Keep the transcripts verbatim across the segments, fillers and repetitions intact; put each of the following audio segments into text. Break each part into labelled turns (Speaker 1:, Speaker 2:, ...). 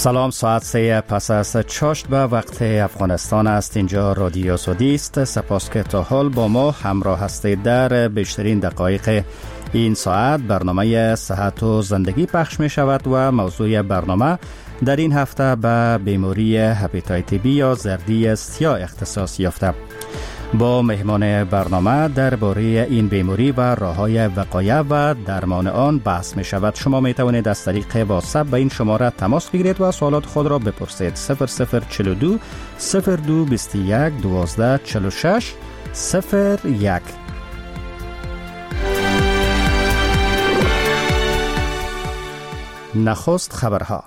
Speaker 1: سلام، ساعت سه پس از چاشت به وقت افغانستان است. اینجا رادیو سعودی است. سپاس که تا حال با ما همراه هستید. در بیشترین دقایق این ساعت برنامه صحت و زندگی پخش می شود و موضوع برنامه در این هفته به بیماری هپاتیت بی یا زردی سیاه اختصاص یافته. با مهمان برنامه درباره این بیماری و راه‌های وقایع و درمان آن بحث می شود. شما می توانید از طریق واتساپ به این شماره تماس بگیرید و سوالات خود را بپرسید. صفر صفر چهل و دو صفر دو بیست و یک دوازده چهل و شش صفر یک. نخست خبرها.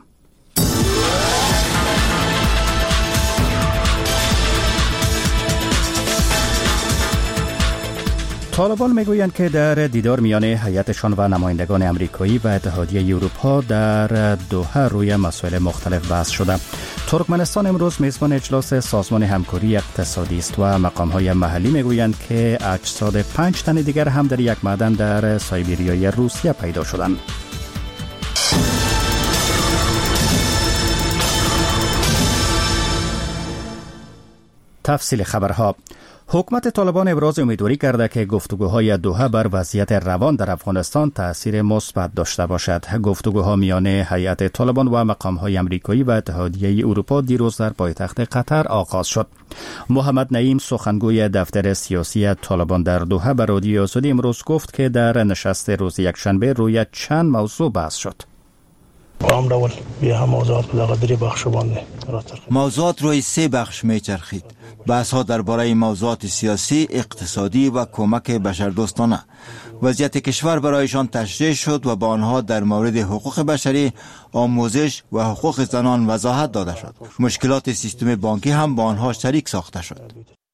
Speaker 1: طالبان میگویند که در دیدار میان هیئتشان و نمایندگان امریکایی و اتحادیه اروپا در دوحه روی مسائل مختلف بحث شده. ترکمنستان امروز میزبان اجلاس سازمان همکاری اقتصادی است و مقام‌های محلی میگویند که اجساد پنج تن دیگر هم در یک معدن در سایبریای روسیه پیدا شدند. تفصیل خبرها. حکومت طالبان ابراز امیدواری کرده که گفتگوهای دوحه بر وضعیت روان در افغانستان تأثیر مثبت داشته باشد. گفتگوها میان هیئت طالبان و مقام‌های امریکایی و اتحادیه اروپا دیروز در پایتخت قطر آغاز شد. محمد نعیم سخنگوی دفتر سیاسی طالبان در دوحه به رادیو سعودی امروز گفت که در نشست روز یکشنبه روی چند موضوع بحث شد.
Speaker 2: موضوعات روی سه بخش میچرخید. بحث ها درباره موضوعات سیاسی، اقتصادی و کمک بشردوستانه. وضعیت کشور برایشان تشریح شد و با آنها در مورد حقوق بشری، آموزش و حقوق زنان وضاحت داده شد. مشکلات سیستم بانکی هم با آنها شریک ساخته شد.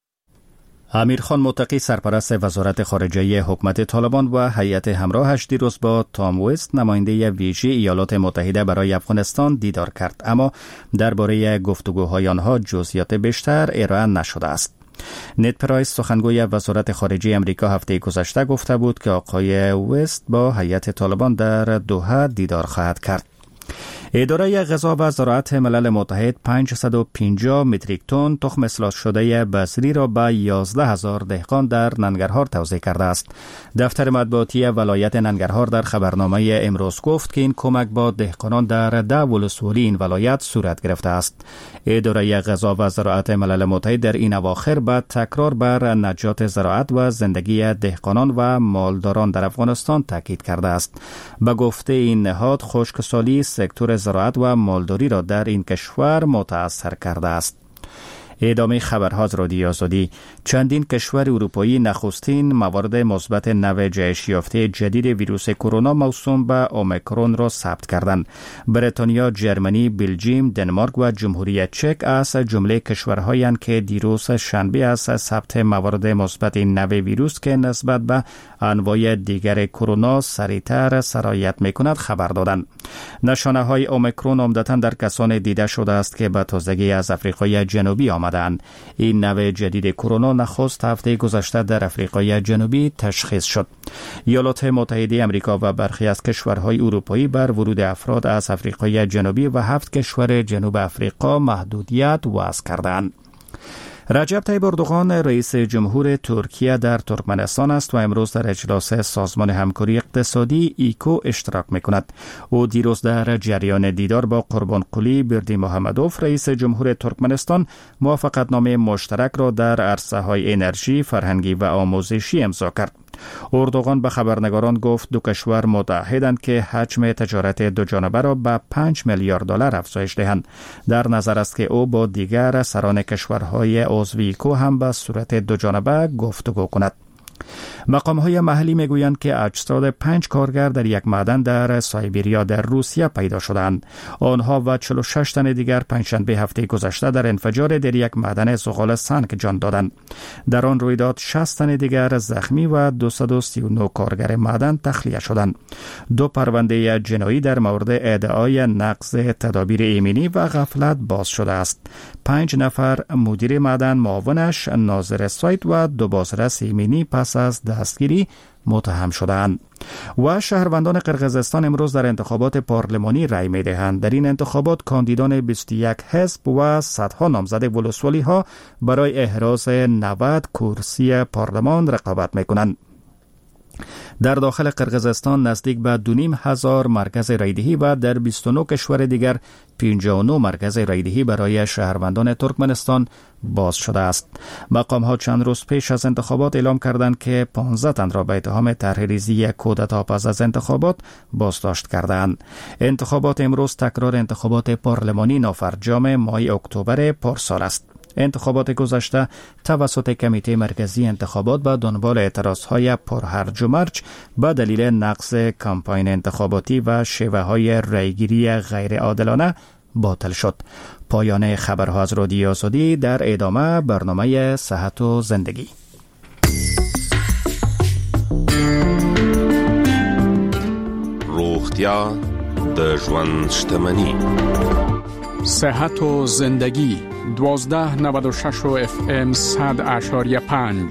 Speaker 1: امیرخان متقی سرپرست وزارت خارجه حکومت طالبان و هیئت همراهش دیروز با تام وست نماینده ویژه ایالات متحده برای افغانستان دیدار کرد، اما درباره گفتگوهای آنها جزئیات بیشتر ارائه نشده است. نت پرایس سخنگوی وزارت خارجه امریکا هفته گذشته گفته بود که آقای وست با هیئت طالبان در دوحه دیدار خواهد کرد. اداره غذا و زراعت ملل متحد پانصد و پنجاه متریک تن تخم اصلاح شده بذری را به یازده هزار دهقان در ننگرهار توزیع کرده است. دفتر مطبوعاتی ولایت ننگرهار در خبرنامه امروز گفت که این کمک با دهقانان در ده ولسوالی این ولایت صورت گرفته است. اداره غذا و زراعت ملل متحد در این اواخر به تکرار بر نجات زراعت و زندگی دهقانان و مالداران در افغانستان تاکید کرده است. به گفته این نهاد، خشکسالی سکتور زراعت و مالداری را در این کشور متاثر کرده است. ادامه خبرها از رادیو سعودی. چندین کشور اروپایی نخستین موارد مثبت نوع جهش یافته جدید ویروس کرونا موسوم به اومیکرون را ثبت کردند. بریتانیا، جرمنی، بلژیم، دنمارک و جمهوری چک از جمله کشورهایند که دیروز شنبه از ثبت موارد مثبت نوع ویروس که نسبت به انواع دیگر کرونا سریعتر سرایت می‌کند خبر دادند. نشانه‌های اومیکرون عمدتاً در کسان دیده شده است که به تازگی از آفریقای جنوبی آمدند. این نوع جدید کرونا نخست هفته گذشته در آفریقای جنوبی تشخیص شد. ایالات متحده آمریکا و برخی از کشورهای اروپایی بر ورود افراد از آفریقای جنوبی و هفت کشور جنوب آفریقا محدودیت وضع کردند. رجب طیب اردوغان رئیس جمهور ترکیه در ترکمنستان است و امروز در اجلاس سازمان همکاری اقتصادی ایکو اشتراک می‌کند. او دیروز در جریان دیدار با قربانقلی بردیمحمدوف رئیس جمهور ترکمنستان موافقتنامه مشترک را در عرصه‌های انرژی، فرهنگی و آموزشی امضا کرد. اردوغان به خبرنگاران گفت دو کشور متعهدند که حجم تجارت دوجانبه را به پنج میلیارد دلار افزایش دهند. در نظر است که او با دیگر سران کشورهای عضو ایکو هم به صورت دوجانبه گفتگو کند. مقام‌های محلی میگویند که اجساد پنج کارگر در یک معدن در سایبریا در روسیه پیدا شدند. آنها و چهل و شش تن دیگر پنجشنبه هفته گذشته در انفجار در یک معدن زغال سنگ جان دادند. در آن رویداد شصت تن دیگر زخمی و دویست و سی و نه کارگر معدن تخلیه شدند. دو پرونده جنایی در مورد ادعای نقض تدابیر ایمنی و غفلت باز شده است. پنج نفر مدیر معدن، معاونش، ناظر سایت و دو بازرس ایمنی پس پس از دستگیری متهم شدند. و شهروندان قرقیزستان امروز در انتخابات پارلمانی رای می دهند. در این انتخابات کاندیدان بیست و یک حزب و صدها نامزد ولسوالی ها برای احراز نود کرسی پارلمان رقابت می کنند. در داخل قرقیزستان نزدیک به دو نیم هزار مرکز رایدهی و در بیست و نه کشور دیگر پنجاه و نه مرکز رایدهی برای شهروندان ترکمنستان باز شده است. مقام ها چند روز پیش از انتخابات اعلام کردند که پانزده تن را به اتهام طرح‌ریزی کودتا پس از انتخابات بازداشت کردند. انتخابات امروز تکرار انتخابات پارلمانی نافرجام ماه اکتبر پارسال است. انتخابات گذشته توسط کمیته مرکزی انتخابات به دنبال اعتراضهای پرهرج و مرج به دلیل نقض کمپاین انتخاباتی و شیوه‌های رایگیری غیر عادلانه باطل شد. پایان خبرها از رادیو آزادی. در ادامه برنامه صحت و زندگی.
Speaker 3: روغتیا د ژوند شتمنی.
Speaker 4: صحت و زندگی دوازده نود و شش و اف ام صد اشاریه پنج.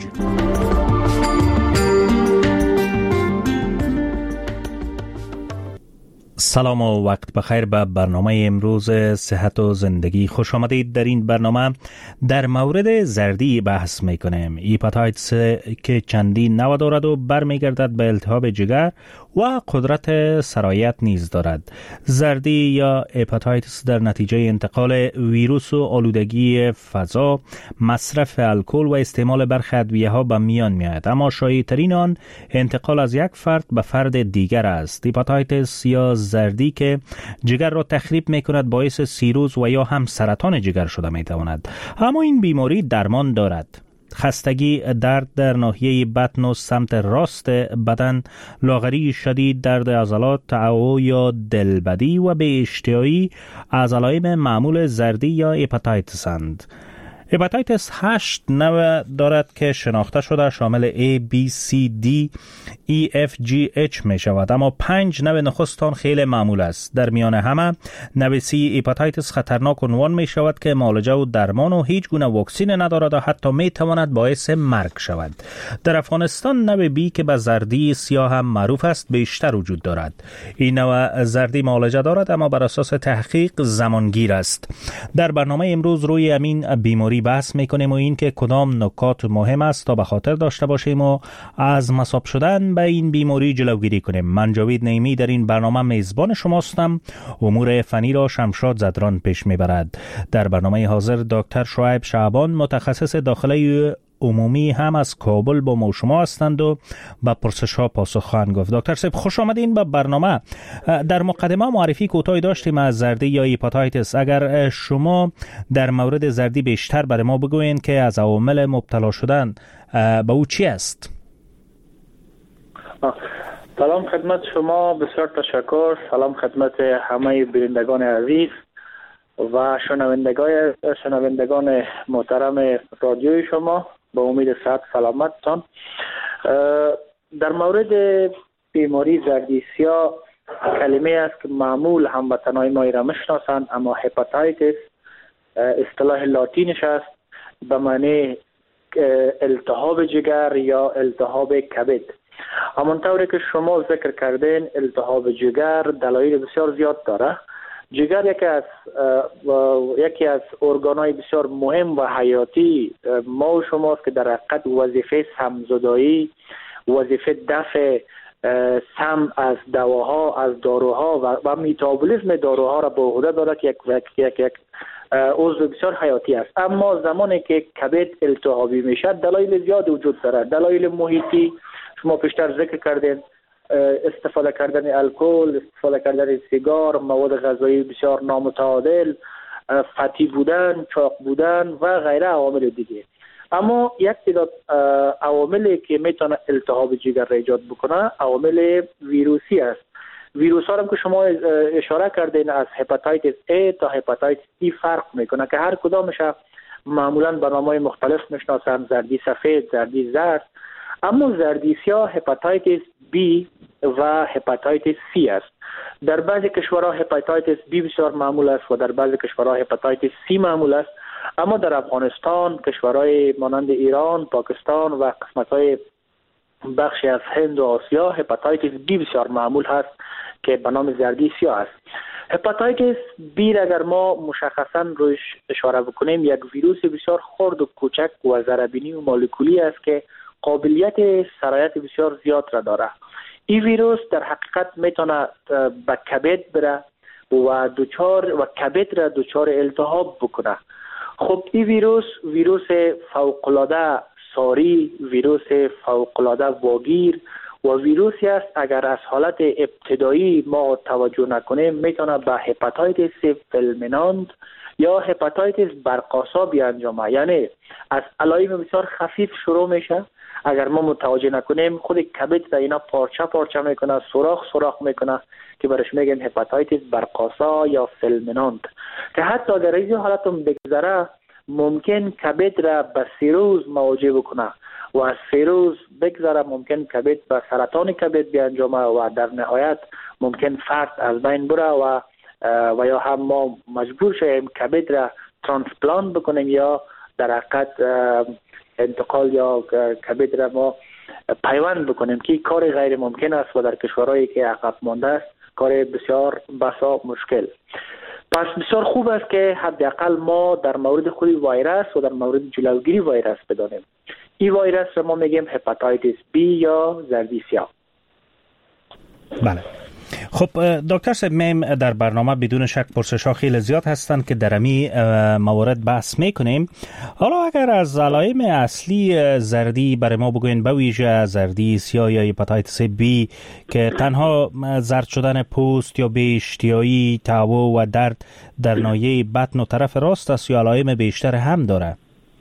Speaker 5: سلام و وقت بخیر به برنامه امروز صحت و زندگی خوش آمدید. در این برنامه در مورد زردی بحث میکنیم. هپاتیتس که چندین نوع دارد و برمیگردد به التهاب جگر و قدرت سرایت نیز دارد. زردی یا هپاتیتس در نتیجه انتقال ویروس و آلودگی فضا، مصرف الکل و استعمال برخی ادویه‌ها به میان میآید، اما شایع‌ترین آن انتقال از یک فرد به فرد دیگر است. هپاتیتس یا زردی که جگر را تخریب میکند باعث سیروز و یا هم سرطان جگر شده میتواند. اما این بیماری درمان دارد. خستگی، درد در ناحیه بطن و سمت راست بدن، لاغری شدید، درد عضلات، تعو یا دلبدی و بی اشتهایی از علائم معمول زردی یا هپاتیتس اند. هپاتیتس هشت نوع دارد که شناخته شده، شامل A, B, C, D, E, F, G, H می شود، اما پنج نوع نخستان خیلی معمول است. در میان همه نوع C هپاتیتس خطرناک عنوان می شود که معالجه و درمان و هیچ گونه واکسین ندارد و حتی می تواند باعث مرگ شود. در افغانستان نوع B که به زردی سیاه هم معروف است بیشتر وجود دارد. این نوع زردی معالجه دارد اما بر اساس تحقیق زمانگیر است. در برنامه امروز روی همین بیماری بحث میکنیم و این که کدام نکات مهم است تا به خاطر داشته باشیم و از مصاب شدن به این بیماری جلوگیری کنیم. من جاوید نعیمی در این برنامه میزبان شما هستم. امور فنی را شمشاد زدران پیش میبرد. در برنامه حاضر دکتر شعیب شعبان متخصص داخله عمومی هم از کابل با ما شما هستند و با پرسش ها پاسخ خواهند گفت. دکتر صاحب خوش آمدین به برنامه. در مقدمه معرفی کوتاهی داشتیم از زردی یا هپاتیتس. اگر شما در مورد زردی بیشتر برای ما بگوین که از عوامل مبتلا شدن به او چی است؟
Speaker 6: سلام خدمت شما، بسیار تشکر. سلام خدمت همه بینندگان عزیز و شنوندگان شنوندگان محترم رادیوی شما. با امید صحت سلامتتان. در مورد بیماری زردی سیاه کلمه است که معمول هموطنان ما را میشناسند، اما هپاتیتس اصطلاح لاتینش است به معنی التهاب جگر یا التهاب کبد. همانطوری که شما ذکر کردین التهاب جگر دلایل بسیار زیاد داره. جگر یکی از یکی از ارگان‌های بسیار مهم و حیاتی ما و شماست که در حقیقت وظیفه سم‌زدایی، وظیفه دفع سم از دواها، از داروها و, و میتابولیسم داروها را به عهده دارد که یک یک یک عضو بسیار حیاتی است. اما زمانی که کبد التهابی میشه دلایل زیاد وجود دارد. دلایل محیطی شما پیشتر ذکر کردین، استفاده کردن الکل، استفاده کردن سیگار، مواد غذایی بسیار نامتعادل، فتی بودن، چاق بودن و غیره عوامل دیگه. اما یک تعداد عواملی که میتونه التهاب جگر را ایجاد بکنه عوامل ویروسی است. ویروس ها هم که شما اشاره کردین از هپاتیتس A تا هپاتیتس C فرق میکنه که هر کدامش معمولا به نام‌های مختلف میشناسن، زردی سفید، زردی زرد. اما زردی سیاه هپاتیتس B و هپاتیتس C است. در بعضی کشورها هپاتیتس B بسیار معمول است و در بعضی کشورها هپاتیتس C معمول است. اما در افغانستان، کشورهای مانند ایران، پاکستان و قسمت‌های بخشی از هند و آسیا هپاتایتیس بی بسیار معمول هست که به نام زردی سیاه است. هپاتایتیس بی اگر ما مشخصا روش اشاره بکنیم، یک ویروس بسیار خرد و کوچک و ذره‌بینی و مولکولی است که قابلیت سرایت بسیار زیاد را داره. این ویروس در حقیقت میتونه به کبد بره و دوچار و کبد را دوچار التهاب بکنه. خب این ویروس ویروس فوق‌العاده ساری، ویروس فوق‌العاده واگیر و ویروسی است اگر از حالت ابتدایی ما توجه نکنیم میتونه به هپاتایتیس فلمیناند یا هپاتایتیس برقاسا بیانجامه. یعنی از علائم بسیار خفیف شروع میشه، اگر ما متوجه نکنیم خود کبد را اینا پارچه پارچه میکنه، سوراخ سوراخ میکنه که برش میگن هپاتایتیس برقاسا یا فلمیناند، که حتی در این حالت بگذره ممکن کبد را به سیروز مواجه بکنه و از سیروز بگذره ممکن کبد به سرطان کبد بیانجامه و در نهایت ممکن فرد از بین بره و و یا هم ما مجبور شویم کبد را ترانسپلانت بکنیم یا در حقیقت انتقال یا کبد را ما پیوند بکنیم که کار غیر ممکن است و در کشورهایی که عقب مانده است کار بسیار بسا مشکل. پس بسیار خوب است که حداقل ما در مورد خود ویروس و در مورد جلوگیری ویروس بدانیم. این ویروس را ما میگیم هپاتایتیس بی یا زردی سیاه.
Speaker 5: بله. خب دکتر صاحب، میم در برنامه بدون شک پرسش‌ها خیلی زیاد هستند که در امی موارد بحث میکنیم. حالا اگر از علائم اصلی زردی برای ما بگوین، به ویژه زردی سیاه یا هپاتایتیس بی که تنها زرد شدن پوست یا بی اشتیایی، تهوع و درد در ناحیه بطن و طرف راست است یا علائم بیشتر هم داره؟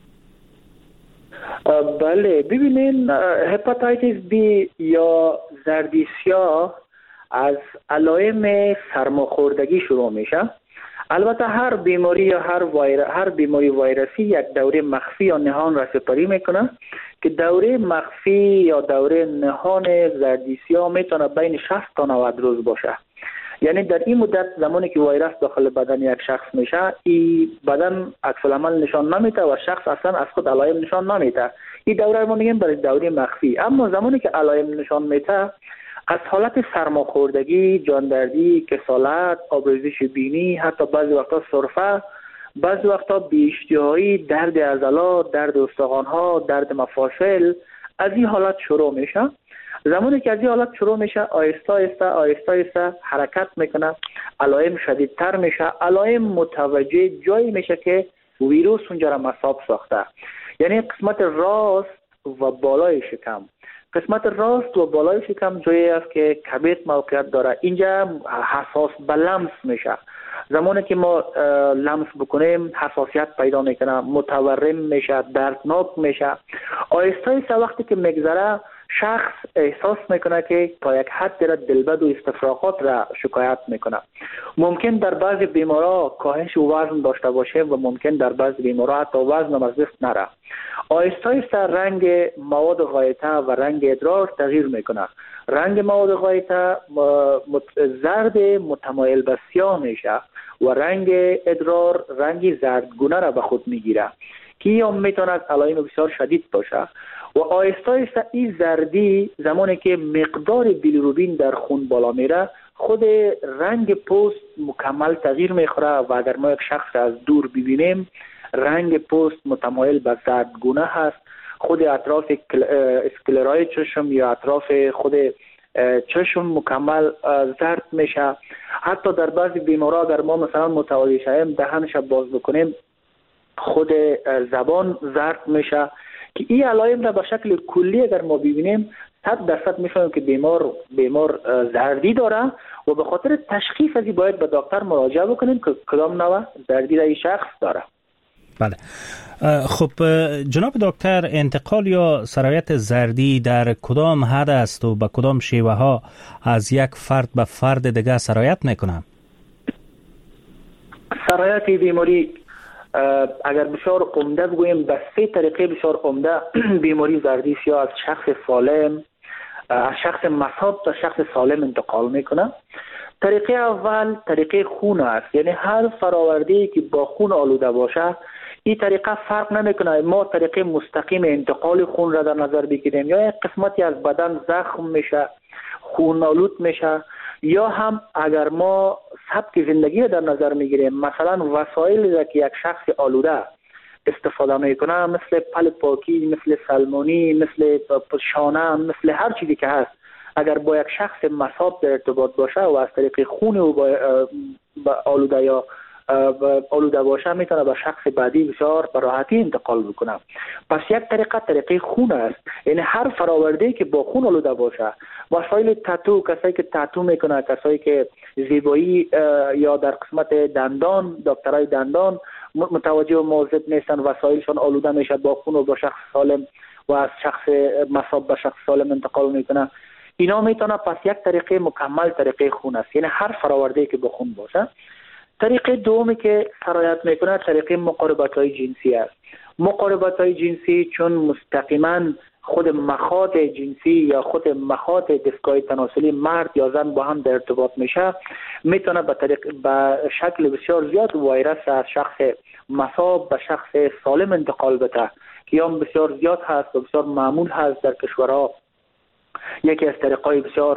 Speaker 6: بله، ببینین هپاتایتیس بی یا زردی سیاه از علائم سرماخوردگی شروع میشه. البته هر بیماری یا هر ویر... هر بیماری ویروسی یک دوره مخفی یا نهان را سپری میکنه که دوره مخفی یا دوره نهان زردی سیاه میتونه بین شصت تا نود روز باشه. یعنی در این مدت زمانی که ویروس داخل بدن یک شخص میشه، این بدن عکس العمل نشان نمیده و شخص اصلا از خود علائم نشان نمیده. این دوره ما میگیم برای دوره مخفی. اما زمانی که علائم نشان میده، از حالت سرماخوردگی، جاندردی، کسالت، آبریزش بینی، حتی بعضی وقتا سرفه، بعضی وقتا بی‌اشتهایی، درد عضلات، درد استخوان‌ها، درد مفاصل، از این حالت شروع میشه. زمانی که از این حالت شروع میشه، آهسته آهسته آهسته آهسته حرکت میکنه، علائم شدیدتر میشه، علائم متوجه جایی میشه که ویروس اونجا را مصاب ساخته. یعنی قسمت راست و بالای شکم، قسمت راست و بالای شکم جایی است که کبد موقعیت داره. اینجا حساس به لمس میشه. زمانی که ما لمس بکنیم حساسیت پیدا میکنه، متورم میشه، دردناک میشه. آهسته آهسته وقتی که میگذره شخص احساس میکنه که تا یک حد را دلبد و استفراغات را شکایت میکنه. ممکن در بعضی بیمارا کاهش وزن داشته باشه و ممکن در بعضی بیمارا حتی وزن از دست نره. آهسته آهسته رنگ مواد غایطه و رنگ ادرار تغییر میکنه. رنگ مواد غایطه زرد متمایل به سیاه میشه و رنگ ادرار رنگی زردگونه را به خود میگیره که این میتونه علائم بسیار شدید باشه. و آهسته آهسته این زردی زمانی که مقدار بیلیروبین در خون بالا میره، خود رنگ پوست مکمل تغییر میخوره و اگر ما یک شخص از دور ببینیم رنگ پوست متمایل به زردگونه هست. خود اطراف اسکلرای چشم یا اطراف خود چشم مکمل زرد میشه. حتی در بعضی بیمارا اگر ما مثلا متوجه شویم دهنش باز بکنیم خود زبان زرد میشه که این علائم را به شکل کلی اگر ما ببینیم صد درصد میفهمیم که بیمار بیمار زردی داره و به خاطر تشخیص ازی باید به دکتر مراجعه بکنیم که کدام نوع زردی را این شخص داره.
Speaker 5: بله. خب جناب دکتر، انتقال یا سرایت زردی در کدام حد است و به کدام شیوه ها از یک فرد به فرد دیگه سرایت میکنه؟
Speaker 6: سرایت بیماری اگر بسیار عمده بگوییم به سه طریقه بسیار عمده بیماری زردی سیاه از شخص سالم از شخص مصاب تا شخص سالم انتقال میکنه. طریقه اول طریقه خون است، یعنی هر فراورده‌ای که با خون آلوده باشه این طریقه فرق نمیکنه ما طریقه مستقیم انتقال خون را در نظر بگیریم یا یک قسمتی از بدن زخم میشه، خون آلود میشه، یا هم اگر ما سبک زندگی را در نظر میگیریم، مثلا وسایلی را که یک شخص آلوده استفاده میکنه مثل پل پاکی، مثل سلمانی، مثل شانه، مثل هر چیزی که هست، اگر با یک شخص مصاب در ارتباط باشه و از طریق خون او با آلوده یا آلوده باشه میتونه به شخص بعدی بسیار به راحتی انتقال بکنه. پس یک طریقه طریقه خون است، یعنی هر فراورده که با خون آلوده باشه، وسایل تاتو، کسایی که تاتو میکنه، کسایی که زیبایی یا در قسمت دندان، دکترای دندان متوجه و مواظب نیستن، وسایلشان آلوده میشه با خون و با شخص سالم و از شخص مصاب به شخص سالم انتقال میکنه، اینا میتونه پس یک طریقه مکمل طریقه خون است، یعنی هر فراورده که با خون باشه. طریقه دومی که سرایت میکنه طریقه مقاربت های جنسی است. مقاربت های جنسی چون مستقیما خود مخاط جنسی یا خود مخاط دستگاه تناسلی مرد یا زن با هم در ارتباط میشه، میتونه به طریق به شکل بسیار زیاد ویروس از شخص مصاب به شخص سالم انتقال بده که هم بسیار زیاد هست و بسیار معمول هست در کشورها. یکی از طریقای بسیار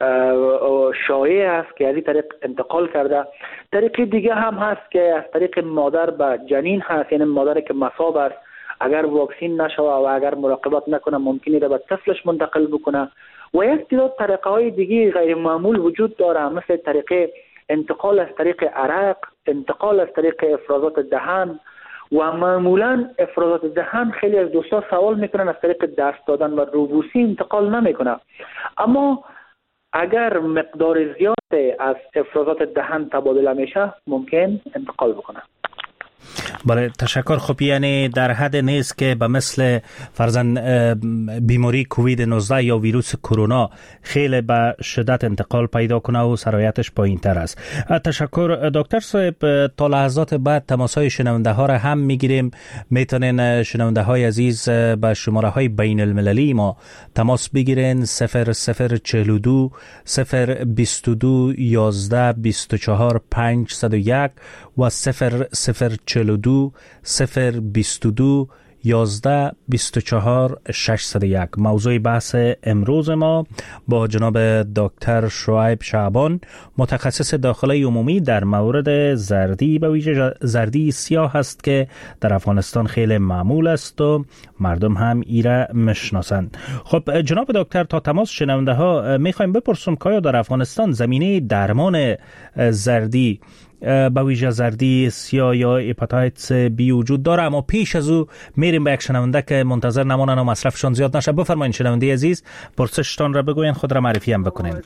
Speaker 6: شایع است که از این طریق انتقال کرده. طریق دیگه هم هست که از طریق مادر به جنین هست، یعنی مادر که مصاب است اگر واکسین نشوه و اگر مراقبت نکنه ممکنه را به طفلش منتقل بکنه. و یک تعداد طریقه های دیگه غیر معمول وجود داره، مثل طریق انتقال از طریق عرق، انتقال از طریق افرازات دهن، و معمولا افرازات دهن خیلی از دوستا سوال میکنن از طریق دست دادن و روبوسی انتقال نمیکنه، اما اگر مقدار زیاد از افرازات دهن تبادله میشه ممکن انتقال بکنه.
Speaker 5: بله تشکر. خب یعنی در حد نیست که به مثل فرضاً بیماری کووید نوزده یا ویروس کرونا خیلی به شدت انتقال پیدا کنه و سرایتش پایین تر است. تشکر دکتر صاحب. تا لحظات بعد تماس های شنونده ها را هم میگیریم. میتونین شنونده های عزیز به شماره های بین المللی ما تماس بگیرین: صفر صفر چهل و دو صفر بیست و دو یازده بیست و چهار پنجصد و یک و صفر صفر چهل و دو صفر بیست و دو یازده بیست و چهار ششصد و یک. موضوع بحث امروز ما با جناب دکتر شعیب شعبان، متخصص داخله عمومی در مورد زردی، به ویژه زردی سیاه است که در افغانستان خیلی معمول است و مردم هم ایره میشناسند. خب جناب دکتر، تا تماس شنونده ها میخوایم بپرسیم که آیا در افغانستان زمینه درمان زردی به ویژه زردی سیاه یا هپاتیتس بی وجود داره؟ اما پیش از او میریم به یک شنونده که منتظر نمانن و مصرفشان زیاد نشه. بفرمایید شنونده عزیز، پرسشتان را بگوین، خود را معرفی هم بکنین.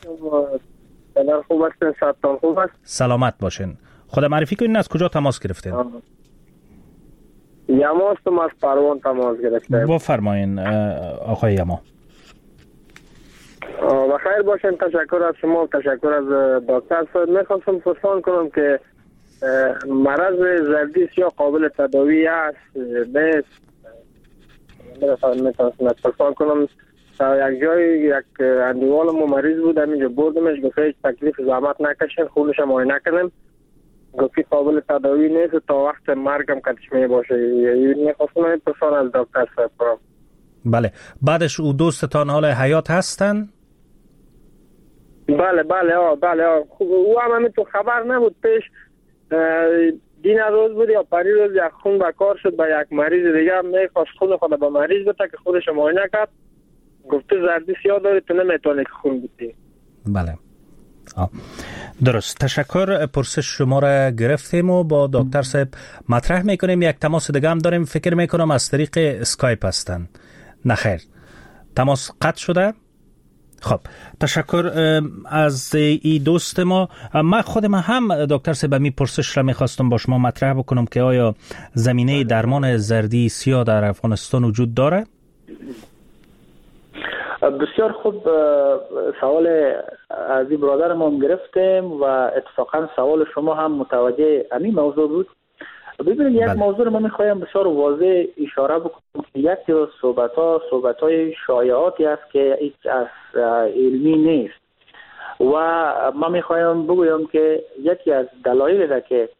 Speaker 7: خوب است، صحتتان خوب است؟
Speaker 5: سلامت باشین. خود معرفی کنین، از کجا تماس گرفتین؟
Speaker 7: یما هستم، از پروان تماس گرفتم.
Speaker 5: بفرمایین آقای یما.
Speaker 7: بخیر باشین. تشکر از شما، تشکر از دکتر صاحب. میخواستم پرسان کنم که مرض زردی سیاه قابل تداوی است نیست؟ میخواستم پرسان کنم. یک جای یک اندیوال ما مریض بود، همینجا بردمش، گفت هیچ تکلیف زحمت نکشین، خونش هم معاینه کردیم، گفت قابل تداوی نیست تا وقت مرگم کتش می باشه. میخواستم پرسان از دکتر صاحب کنم.
Speaker 5: بله. بعدش او دوستتان حال حیات هستن؟
Speaker 7: بله بله آه بله آه. او هم همین تو خبر نبود. پیش دین روز بود یا پری روز یک خون بکار شد به یک مریض دیگه، میخواست خون خود به مریض بده که خودش معاینه کرد، گفته زردی سیاه داری، تو نمیتونی که خون بدی.
Speaker 5: بله آه. درست. تشکر. پرسش شما را گرفتیم و با دکتر صاحب مطرح میکنیم. یک تماس دیگه هم داریم، فکر میکنم از طریق اسکایپ هستن. نخیر، تماس قطع شده. خب تشکر از این دوست ما. من خود من هم دکتر صاحب می پرسش را میخواستم با شما مطرح بکنم که آیا زمینه درمان زردی سیاه در افغانستان وجود داره؟
Speaker 6: بسیار خوب سوال از این برادر ما هم گرفتیم و اتفاقا سوال شما هم متوجه همین موضوع بود. ببینید یک موضوع رو من میخوایم بسیار واضح اشاره بکنم که یکی از صحبت ها صحبت های شایعاتی است که هیچ از علمی نیست و من میخوایم بگویم که یکی از دلایلی را که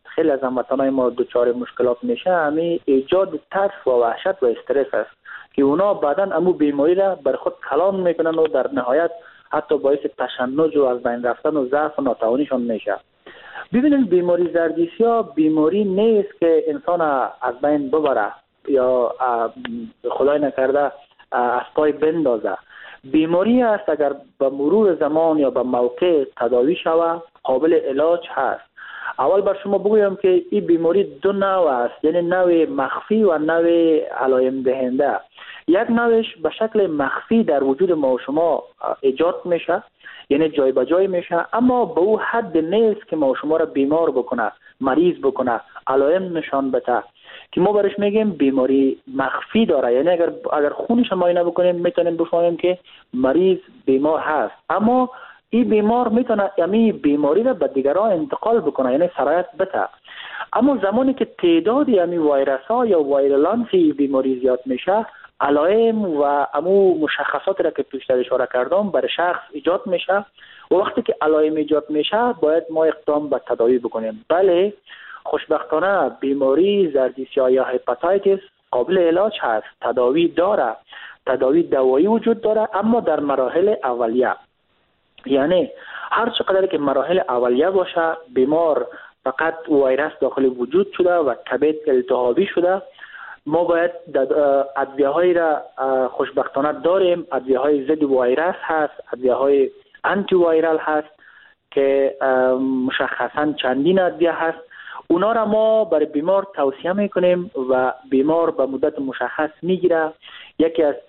Speaker 6: خیلی از هموطنان ما دچار مشکلات میشه همین ایجاد ترس و وحشت و استرس است که اونا بعداً امو بیماری را بر خود کلان میکنن و در نهایت حتی باعث تشنج و از بین رفتن و ضعف و ناتوانیشان میشه. ببینید بیماری زردیسیا بیماری نیست که انسان از بین ببره یا خدای نکرده از پای بندازه. بیماری است اگر به مرور زمان یا به موقع تداوی شود قابل علاج هست. اول بر شما بگویم که این بیماری دو نوع است، یعنی نوع مخفی و نوع علائم دهنده. یک نوعش به شکل مخفی در وجود ما و شما ایجاد میشه، یعنی جای به جای میشه، اما به او حد نیست که ما و شما را بیمار بکنه، مریض بکنه، علائم نشان بده که ما برش میگیم بیماری مخفی داره. یعنی اگر اگر خونش معاینه بکنیم میتونیم بفهمیم که مریض بیمار هست، اما این بیمار میتونه یعنی بیماری را به دیگران انتقال بکنه، یعنی سرایت بده. اما زمانی که تعداد یعنی ویروس ها یا وایرولانس بیماری زیاد میشه، علائم و امو مشخصات را که پیشتر اشاره کردم برای شخص ایجاد میشه و وقتی که علائم ایجاد میشه باید ما اقدام به تداوی بکنیم. بله، خوشبختانه بیماری زردیسیا یا هپاتیتس قابل علاج هست، تداوی داره، تداوی دوایی وجود داره، اما در مراحل اولیه. یعنی هر چقدر که مراحل اولیه باشه بیمار فقط ویروس داخل وجود شده و کبد التهابی شده، ما باید ادویه هایی را خوشبختانه داریم. ادویه های ضد ویروس هست، ادویه های آنتی ویرال هست که مشخصا چندین ادویه هست. اونا را ما برای بیمار توصیه میکنیم و بیمار به مدت مشخص میگیره. یکی از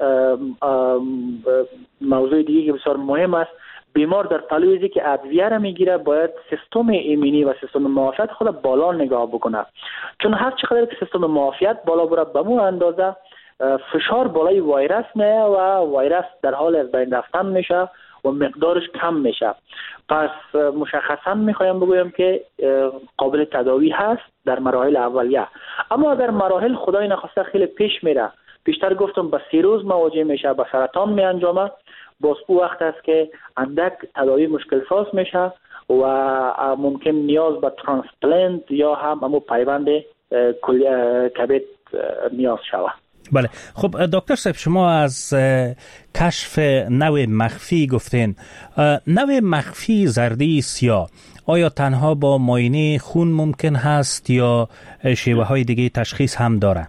Speaker 6: موضوع دیگه که بسیار مهم است، بیمار در پلویزی که ادویه را میگیره باید سیستم ایمنی و سیستم معافیت خود بالا نگاه بکنه، چون هر چقدر که سیستم معافیت بالا بره به مو اندازه فشار بالای ویروس میه و ویروس در حال از بین رفتن میشه و مقدارش کم میشه. پس مشخصا میخوایم بگویم که قابل تداوی هست در مراحل اولیه، اما در مراحل خدای نخواسته خیلی پیش میره، بیشتر گفتم به سیروز مواجه میشه، به سرطان میانجامه، باز او وقت است که اندک تداوی مشکل ساز میشه و ممکن نیاز به ترانسپلنت یا هم امو پیوند کبد نیاز شود.
Speaker 5: بله، خب دکتر صاحب، شما از کشف نوع مخفی گفتین. نوع مخفی زردیسیا آیا تنها با معاینه خون ممکن هست یا شیوه های دیگه تشخیص هم داره؟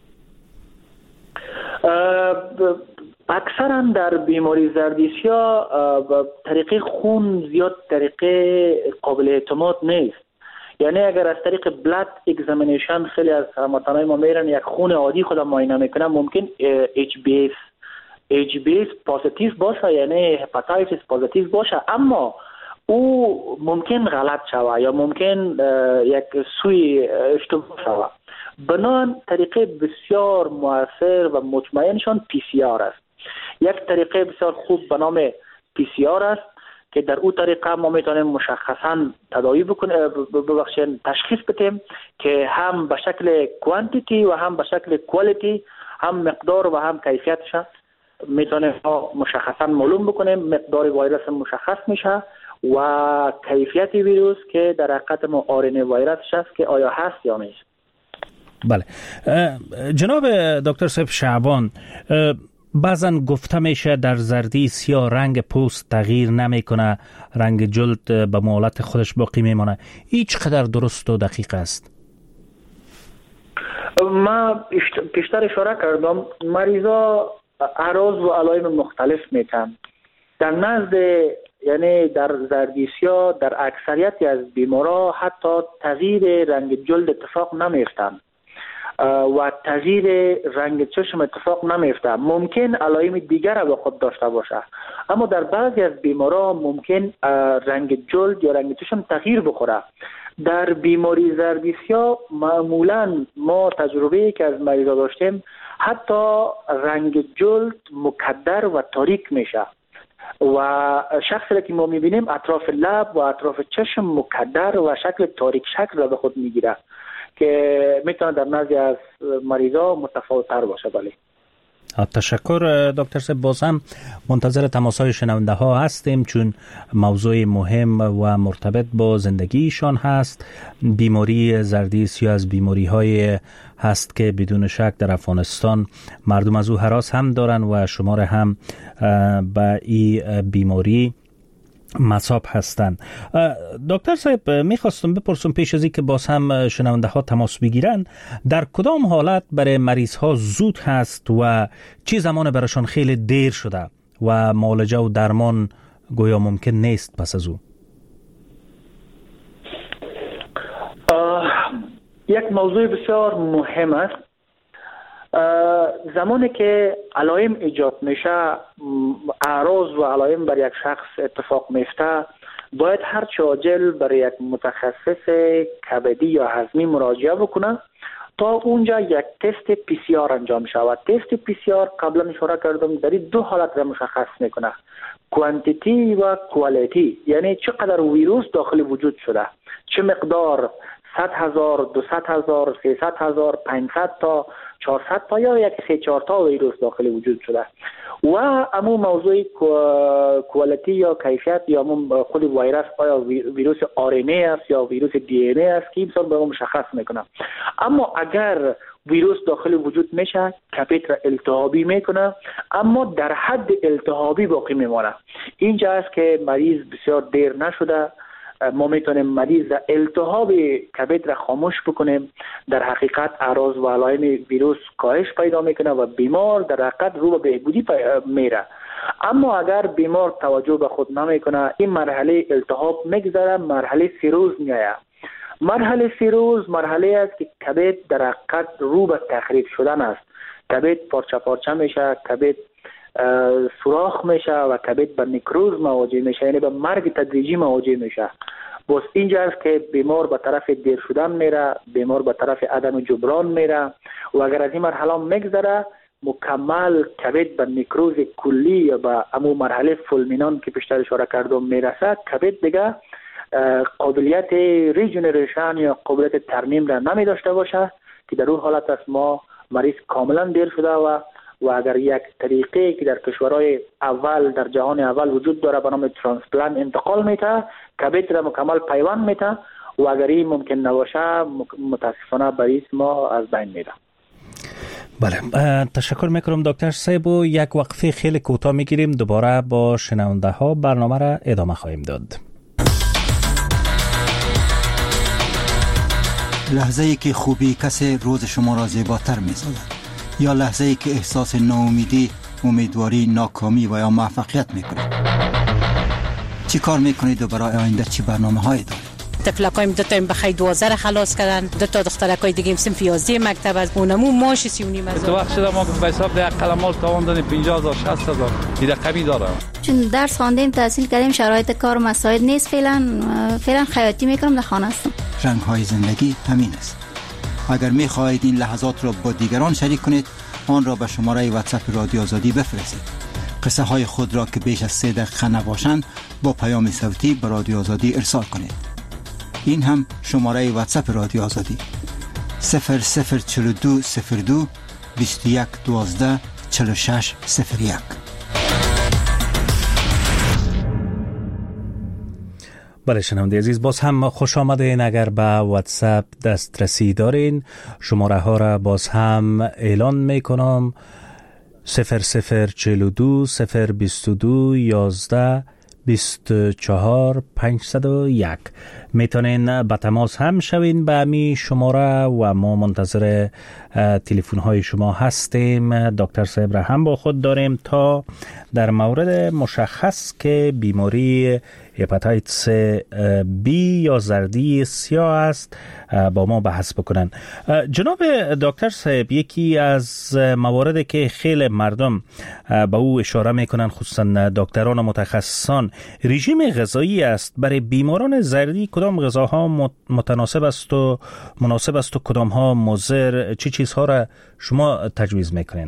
Speaker 6: اکثرا در بیماری زردیسیا طریق خون زیاد طریق قابل اعتماد نیست. یعنی اگر از طریق بلاد اگزامینیشن خیلی از هموطنان ما میرن یک خون عادی خود معاینه میکنن، ممکن اچ بی اس اچ بی اس پوزیتیو باشه، یعنی هپاتیتس پوزیتیو باشه، اما او ممکن غلط شوه یا ممکن یک سوی اشتباه شوه. بنان طریقه بسیار مؤثر و مطمئنشان پی سی آر است. یک طریقه بسیار خوب به نام پی سی آر است که در او طریقه ما میتونیم مشخصا تداوی بکنیم، ببخشید تشخیص بدیم که هم به شکل کوانتیتی و هم به شکل کوالیتی، هم مقدار و هم کیفیتش میتونیم مشخصا معلوم بکنیم. مقدار ویروس مشخص میشه و کیفیت ویروس که در حقیقت ما آر ان ای ویروسش است که آیا هست یا نیست.
Speaker 5: بله جناب دکتر صاحب شعبان، بعضا گفته میشه در زردیسیا رنگ پوست تغییر نمیکنه، رنگ جلد به حالت خودش باقی میمونه. این چقدر درست و دقیق است؟
Speaker 6: ما پیشتر اشاره کردم مریضا اعراض و علائم مختلف میتن. در نزد یعنی در زردیسیا در اکثریتی از بیمارا حتی تغییر رنگ جلد اتفاق نمیفتن و تغییر رنگ چشم اتفاق نمیفته. ممکن علائم دیگر را به خود داشته باشه، اما در بعضی از بیمارا ممکن رنگ جلد یا رنگ چشم تغییر بخوره. در بیماری زردیسیا معمولا ما تجربه که از مریضا داشتیم حتی رنگ جلد مکدر و تاریک میشه و شخصی که ما میبینیم اطراف لب و اطراف چشم مکدر و شکل تاریک شکل را به خود میگیره که میتونه در نزد از مریضا متفاوت تر باشه. بله
Speaker 5: تشکر دکتر صاحب. باز هم منتظر تماس‌های شنونده ها هستیم چون موضوع مهم و مرتبط با زندگیشان هست. بیماری زردی سیاه از بیماری های هست که بدون شک در افغانستان مردم از او هراس هم دارن و شمار هم به این بیماری مصاب هستند. دکتر صاحب میخواستم بپرسم پیش از این که باز هم شنونده ها تماس بگیرن، در کدام حالت برای مریض ها زود هست و چه زمان برایشان خیلی دیر شده و معالجه و درمان گویا ممکن نیست پس از او؟
Speaker 6: یک موضوع بسیار مهم است. زمانی که علائم ایجاد میشه، اعراض و علائم بر یک شخص اتفاق میفته، باید هر چه عاجل برای یک متخصص کبدی یا هضمی مراجعه بکنه تا اونجا یک تست پی سی آر انجام شود. تست پی سی آر قبلا اشاره کردم در دو حالت را مشخص میکنه، کوانتیتی و کوالیتی، یعنی چقدر ویروس داخل وجود شده، چه مقدار، صد هزار، دوصد هزار، سیصد هزار، پانصد تا، چهارصد تا یا یک سه چهار تا ویروس داخل وجود شده. و امو موضوع کوالیتی یا کیفیت یا امو خود ویروس آیا ویروس آر ان ای است یا ویروس دی ان ای است که بسیار به ما مشخص میکنه. اما اگر ویروس داخل وجود میشه، کبد را التهابی میکنه اما در حد التهابی باقی میمانه. اینجا است که مریض بسیار دیر نشده ما میتونیم مریض التهاب کبد را خاموش بکنیم. در حقیقت اعراض و علائم ویروس کاهش پیدا میکنه و بیمار در حقیقت رو به بهبودی میره. اما اگر بیمار توجه به خود نمیکنه، این مرحله التهاب میگذره، مرحله سیروز میآید. مرحله سیروز مرحله است که کبد در حقیقت رو به تخریب شدن است. کبد پارچه پارچه میشه، کبد سوراخ میشه و کبد به نکروز مواجه میشه، یعنی به مرگ تدریجی مواجه میشه. بس اینجا است که بیمار به طرف دیر شدن میره، بیمار به طرف عدم جبران میره و اگر از این مرحله میگذره مکمل کبد به نکروز کلی یا به امو مرحله فولمینان که پیشتر اشاره کردم میرسه، کبد دیگه قابلیت ریجنریشن یا قابلیت ترمیم را نمی داشته باشه که در اون حالت است ما مریض کاملا دیر شده و و اگر یک طریقه که در کشورهای اول در جهان اول وجود داره به نام ترانسپلانت انتقال میته، کبد را مکمل پیوند میته و اگر این ممکن نباشه متاسفانه مریض ما از بین میره.
Speaker 5: بله، تشکر میکنم دکتر صاحب و یک وقفه خیلی کوتاه میگیریم، دوباره با شنونده ها برنامه را ادامه خواهیم داد.
Speaker 2: لحظه ای که خوبی کسی روز شما را زیباتر می‌سازد یا لحظه ای که احساس ناامیدی، امیدواری، ناکامی و یا موفقیت میکنید. چی کار میکنید و برای آینده چی برنامه هایی دارید؟
Speaker 8: تفلقایم دو تا بخی دوازده را خلاص کردن، دو تا دخترکای دیگه هم صنف یازده مکتب از اونمو ماش سی و نیم هزار.
Speaker 9: تو وقت شده ما به حساب ده قلمال تاوان دادیم پنجاه هزار شصت هزار این رقمی داره.
Speaker 10: چون درس خواندیم تحصیل کردیم شرایط کار مساعد نیست، فعلا فعلا خیاطی میکنم، در خانه هستم.
Speaker 2: رنگ های زندگی همین است. اگر می‌خواهید این لحظات را با دیگران شریک کنید، آن را به شماره واتساپ رادیو آزادی بفرستید. قصه های خود را که بیش از سه دقیقه نباشند با پیام صوتی به رادیو آزادی ارسال کنید. این هم شماره واتساپ رادیو آزادی صفر صفر چهل و دو صفر دو بیست و یک دوازده چهل و شش صفر یک.
Speaker 5: بله شنونده عزیز، باز هم خوش آمدین. اگر به واتساپ دسترسی دارین شماره ها را باز هم اعلان میکنم: صفر صفر چهل و دو صفر بیست و دو یازده بیست و چهار پنجصد و یک. میتونین به تماس هم شوین به امی شماره و ما منتظر تلفن های شما هستیم. دکتر صاحب را هم با خود داریم تا در مورد مشخص که بیماری هپاتیتس بی یا زردی سیاه است با ما بحث بکنن. جناب دکتر صاحب، یکی از مواردی که خیلی مردم به او اشاره میکنن خصوصا دکتران و متخصصان رژیم غذایی است. برای بیماران زردی کدام غذاها متناسب است و مناسب است و کدام ها مضر؟ چه چیزها را شما تجویز میکنین؟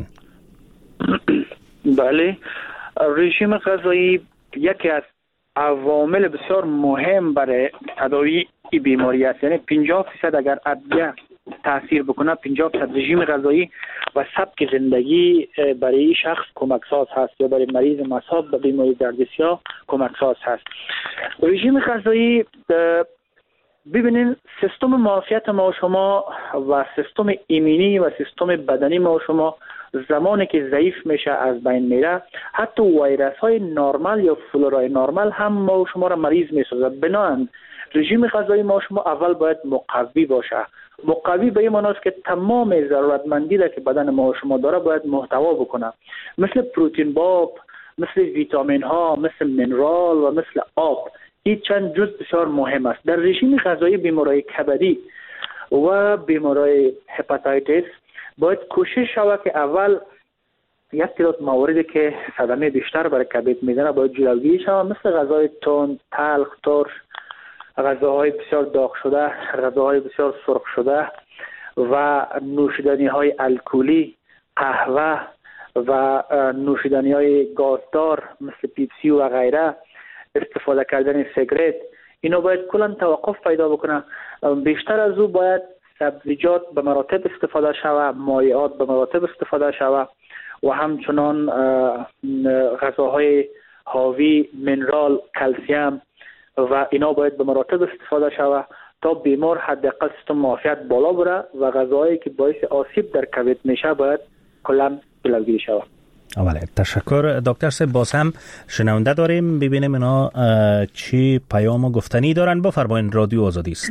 Speaker 6: بله، رژیم غذایی یکی از عوامل بسیار مهم برای تداوی این بیماری است. یعنی پنجاه فیصد اگر ادویه تاثیر بکنه پنجاه درصد رژیم غذایی و سبک زندگی برای این شخص کمک ساز هست یا برای مریض مصاب به بیماری گردسیا کمک ساز هست. رژیم غذایی ببینین سیستم معافیت ما و شما و سیستم ایمنی و سیستم بدنی ما و شما زمانی که ضعیف میشه از بین میره، حتی ویروس های نرمال یا فلورای نرمال هم ما و شما را مریض میسازه. بنابراین رژیم غذایی ما و شما اول باید مقوی باشه. مقوی به این معنی است که تمام ضرورتمندی را که بدن ما و شما داره باید محتوا بکنه، مثل پروتئین باب، مثل ویتامین ها، مثل منرال و مثل آب. این چند جزء بسیار مهم است. در رژیم غذایی بیماری کبدی و بیماری هپاتیتیس باید کوشش شود که اول یک تعداد مواردی که صدمه بیشتر برای کبد میزنه باید جلوگیری شود، مثل غذای تند، تلخ، ترش، غذاهای بسیار داغ شده، غذاهای بسیار سرخ شده و نوشیدنی های الکلی، قهوه و نوشیدنی های گازدار مثل پیپسی و غیره، استفاده کردن سیگرت، اینا باید کلا توقف پیدا بکنه. بیشتر از او باید سبزیجات به مراتب استفاده شود، مایعات به مراتب استفاده شود و همچنان غذاهای حاوی منرال، کلسیم و اینا باید به مراتب استفاده شود تا بیمار حداقل سیستم معافیت بالا بره و غذاهایی که باعث آسیب در کبد میشه باید کلا جلوگیری شود.
Speaker 5: بله، تشکر دکتر صاحب. باز هم شنونده داریم، ببینیم اینا چی پیام و گفتنی دارن. بفرمایید، رادیو آزادی است.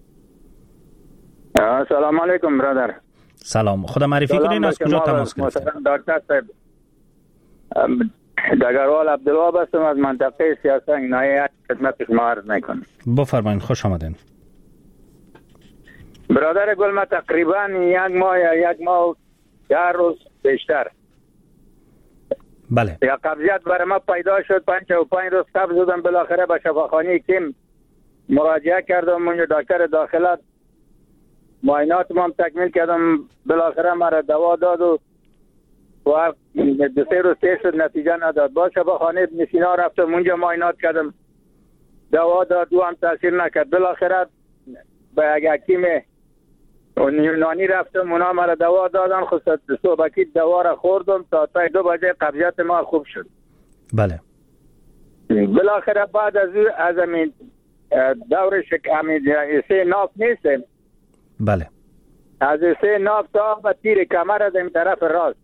Speaker 11: سلام علیکم برادر.
Speaker 5: سلام، خدا معرفی کنین، از کجا تماس گرفتین؟
Speaker 11: دکتر صاحب، دگروال عبدالوهاب هستم از منطقه سیاسنگ نایه. خدمت شما عرض میکنم.
Speaker 5: بفرمایید، خوش آمدین.
Speaker 11: برادر گل، ما تقریبا یک ماه یا یک ماه یا روز بیشتر
Speaker 5: بله
Speaker 11: یا قبضیت برای ما پیدا شد. پنج و پنج روز قبض بودم، بالاخره به شفاخانه کیم مراجعه کردم. اونجا دکتر داخلات معاینات ما هم تکمیل کردم، بالاخره مرا دوا داد و و دو سه روز تیر شد، نتیجه نداد. با شفاخانه ابن سینا رفتم، اونجا معاینات کردم، دوا داد و هم تاثیر نکرد. بالاخره به یک حکیم یونانی رفتم، اونا مرا دوا دادن، خصوصا صبحی دوا را خوردم تا تا دو بجه قبضیت ما خوب شد.
Speaker 5: بله.
Speaker 11: بالاخره بعد از از همین دور شک همین سه ناف نیستم.
Speaker 5: بله.
Speaker 11: از سه ناف تا به تیر کمر از این طرف راست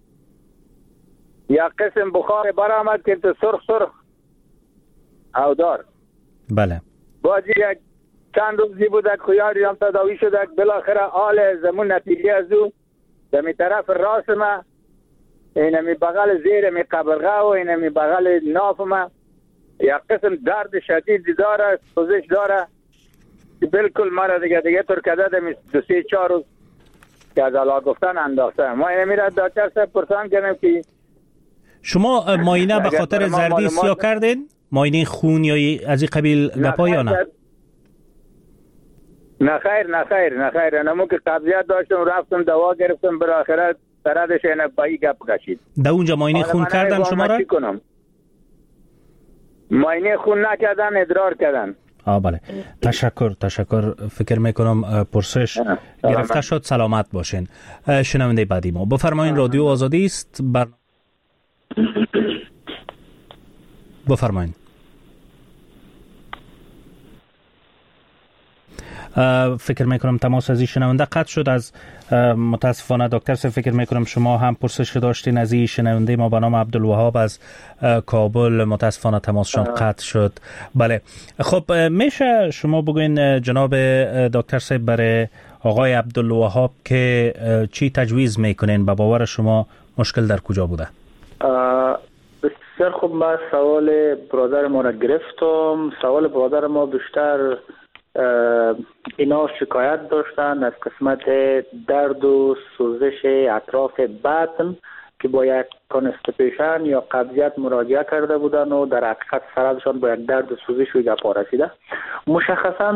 Speaker 11: یا قسم بخار برآمد که تو سرخ سرخ او دار.
Speaker 5: بله.
Speaker 11: بازی یک چند روزی بود که خویاری هم تداوی شد، بالاخره آل زمون نتیجه از او دمی طرف راست ما، اینمی بغل زیر می قبرغه و اینمی بغل ناف ما یک قسم درد شدید داره، سوزش داره که بالکل مرا دیگه دیگه تر کده دمی دو سی چهار روز که از علا گفتن انداخته. ما اینمی را دکتر صاحب پرسان کردم که
Speaker 5: شما معاینه به خاطر زردی سیاه کردین؟ معاینه خون یا از این قبیل گپا یا نه؟
Speaker 11: نه خیر نه خیر نه خیر نمو که قبضیت داشتم، رفتم دوا گرفتم، بالاخره سردش اینه بایی گپ کشید.
Speaker 5: در اونجا معاینه خون کردن شما را؟
Speaker 11: معاینه خون نکردن، ادرار کردن.
Speaker 5: آه بله، تشکر تشکر. فکر میکنم پرسش گرفته شد. سلامت باشین. شنونده بعدی ما بفرمایین، رادیو آزادی است. بر... بفرمایین. فکر میکنم تماس از این شنونده قطع شد. از متاسفانه دکتر صاحب فکر میکنم شما هم پرسش داشتین از این شنونده ما به نام عبدالوهاب از کابل. متاسفانه تماسشان قطع شد. بله، خب میشه شما بگوین جناب دکتر صاحب برای آقای عبدالوهاب که چی تجویز میکنین؟ به باور شما مشکل در کجا بوده؟
Speaker 6: بسیار خوب، ما سوال برادر ما را گرفتم. سوال برادر ما بیشتر اینا شکایت داشتن از قسمت درد و سوزش اطراف بطن که با یک کانستیپیشن یا قبضیت مراجعه کرده بودن و در حقیقت سرشان با یک درد و سوزش و گپا رسیده. مشخصا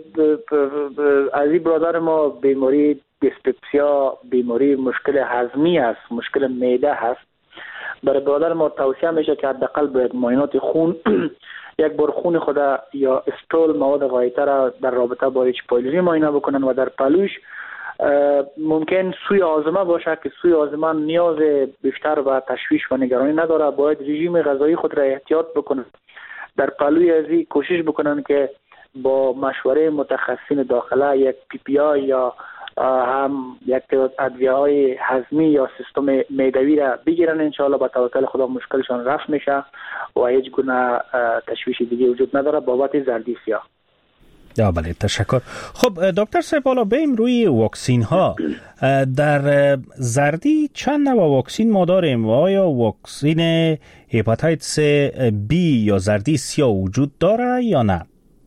Speaker 6: از این برادر ما بیماری دیسپپسیا، بیماری مشکل هضمی است، مشکل معده هست. برای برادر ما توصیه میشه که حداقل باید معاینات خون یک بار خون خدا یا استول مواد غایطه را در رابطه با ایچ پایلوری معاینه بکنن و در پلوش ممکن سوی آزمه باشه که سوی آزمه نیاز بیشتر و تشویش و نگرانی نداره. باید رژیم غذایی خود را احتیاط بکنن. در پلوی ازی کوشش بکنن که با مشوره متخصصین داخله یک پی پی آی یا هم یک ادویه های هضمی یا سیستم معدوی را بگیرن. انشاءالله با توکل خدا مشکلشان رفع میشه و هیچ گونه تشویش دیگه وجود نداره بابت زردی سیاه.
Speaker 5: یا بله، تشکر. خب دکتر صاحب، حالا بریم روی واکسین ها. در زردی چند نوع واکسین ما داریم و آیا واکسین هپاتیتس بی یا زردی سیاه وجود داره یا نه؟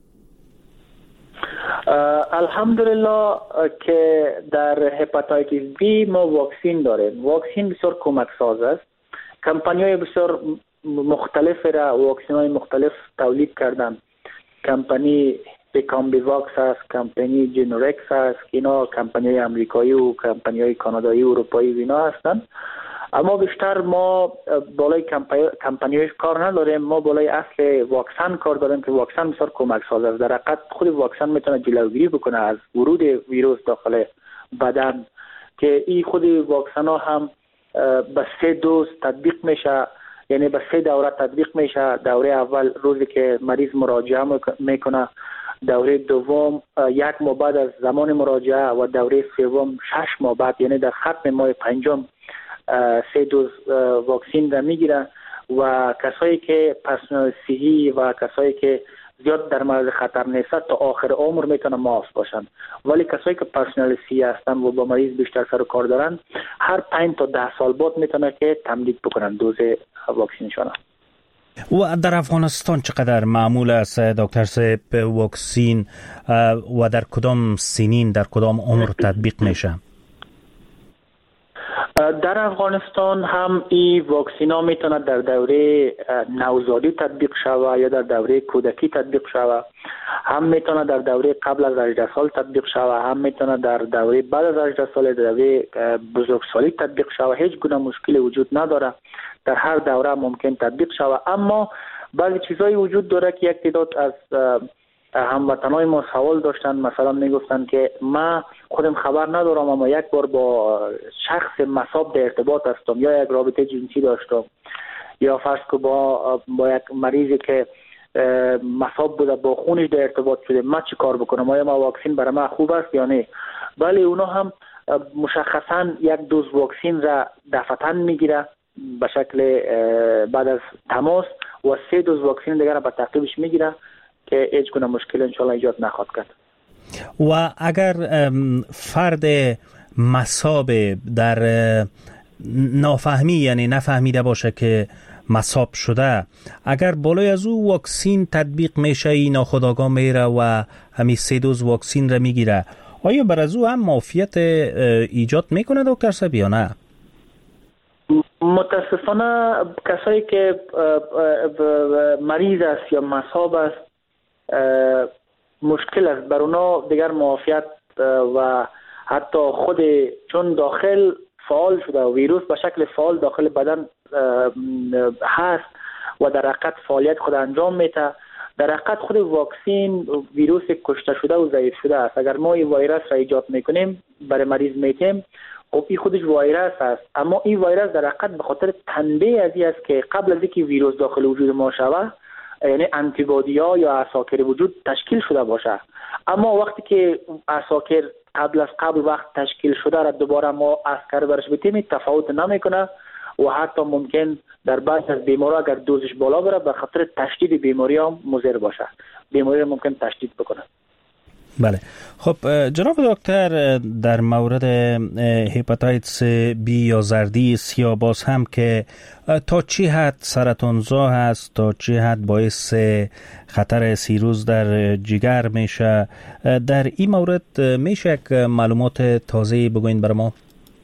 Speaker 6: الحمدلله که در هپاتیتس بی ما واکسین داریم. واکسین بسیار کمک ساز است. کمپانی های بسیار مختلف را واکسین های مختلف تولید کردن. کمپانی بیکامبی واکس است، کمپانی جنورکس است، اینا کمپانی های امریکایی و کمپانی های کانادایی و اروپایی و اینا هستند. اما بیشتر ما بالای کمپانی‌هاش کار نداریم. ما بالای اصل واکسن کار داریم که واکسن بسیار کمک ساز است. در حقیقت خود واکسن میتونه جلوگیری بکنه از ورود ویروس داخل بدن، که این خود واکسن ها هم به سه دوز تطبیق میشه، یعنی به سه دوره تطبیق میشه. دوره اول روزی که مریض مراجعه میکنه، دوره دوم یک ماه بعد از زمان مراجعه و دوره سوم شش ماه بعد، یعنی در ختم ماه پنجم سه دوز واکسین را میگیره و کسایی که پرسنل صحی و کسایی که زیاد در معرض خطر نیست تا آخر عمر میتونه معاف باشن. ولی کسایی که پرسنل صحی هستن و با مریض بیشتر سر و کار دارن، هر پنج تا ده سال بعد میتونه که تمدید بکنن دوز واکسینشون.
Speaker 5: و در افغانستان چقدر معمول است دکتر صاحب واکسین و در کدام سنین، در کدام عمر تطبیق میشه؟
Speaker 6: در افغانستان هم این واکسین ها میتونه در دوره نوزادی تطبیق شود یا در دوره کودکی تطبیق شود، هم میتونه در دوره قبل از هجده سال تطبیق شود، هم میتونه در دوره بعد از هجده سال، در دوره بزرگسالی تطبیق شود. هیچ گونه مشکلی وجود نداره، در هر دوره ممکن تطبیق شود. اما بعضی چیزایی وجود داره که یک تعداد از هموطنای ما سوال داشتن. مثلا میگفتن که ما خودم خبر ندارم اما یک بار با شخص مصاب در ارتباط هستم یا یک رابطه جنسی داشتم، یا فرض که با با یک مریضی که مصاب بوده با خونش در ارتباط شده، ما چی کار بکنم؟ آیا ما واکسین برای ما خوب است یا نه؟ بله، اونا هم مشخصا یک دوز واکسین را دفعتاً میگیره به شکل بعد از تماس و سه دوز واکسین دیگر را به تعقیبش میگیره که هیچ گونه مشکل انشالله ایجاد نخواهد کرد.
Speaker 5: و اگر فرد مصاب در نافهمی، یعنی نفهمیده باشه که مصاب شده، اگر بالای از او واکسین تطبیق میشه، این ناخودآگاه میره و همین سه دوز واکسین را میگیره، آیا بر از او هم معافیت ایجاد میکنه دکتر صاحب یا نه؟
Speaker 6: متاسفانه کسایی که مریض است یا مصاب است مشکل است بر اونا دیگر معافیت و حتی خود چون داخل فعال شده و ویروس به شکل فعال داخل بدن هست و در حقیقت فعالیت خود انجام میده. در حقیقت خود واکسین ویروس کشته شده و ضعیف شده است. اگر ما این ویروس را ایجاد میکنیم برای مریض میتیم، خب این خودش ویروس است، اما این ویروس در حقیقت به خاطر تنبیه ازی است که قبل از اینکه ویروس داخل وجود ما شود، یعنی آنتیبادی ها یا عساکر وجود تشکیل شده باشه. اما وقتی که عساکر قبل از قبل وقت تشکیل شده را دوباره ما عسکر برش بتیم، تفاوت نمیکنه و حتی ممکن در بعض از بیماری اگر دوزش بالا بره به خاطر تشدید بیماری هم مضر باشه، بیماری ممکن تشدید بکنه.
Speaker 5: بله. خب جناب دکتر، در مورد هپاتیتس بی یا زردی سیاه باز هم که تا چی حد سرطانزا هست، تا چی حد باعث خطر سیروز در جگر میشه، در این مورد میشه یک معلومات تازه بگوین برای ما؟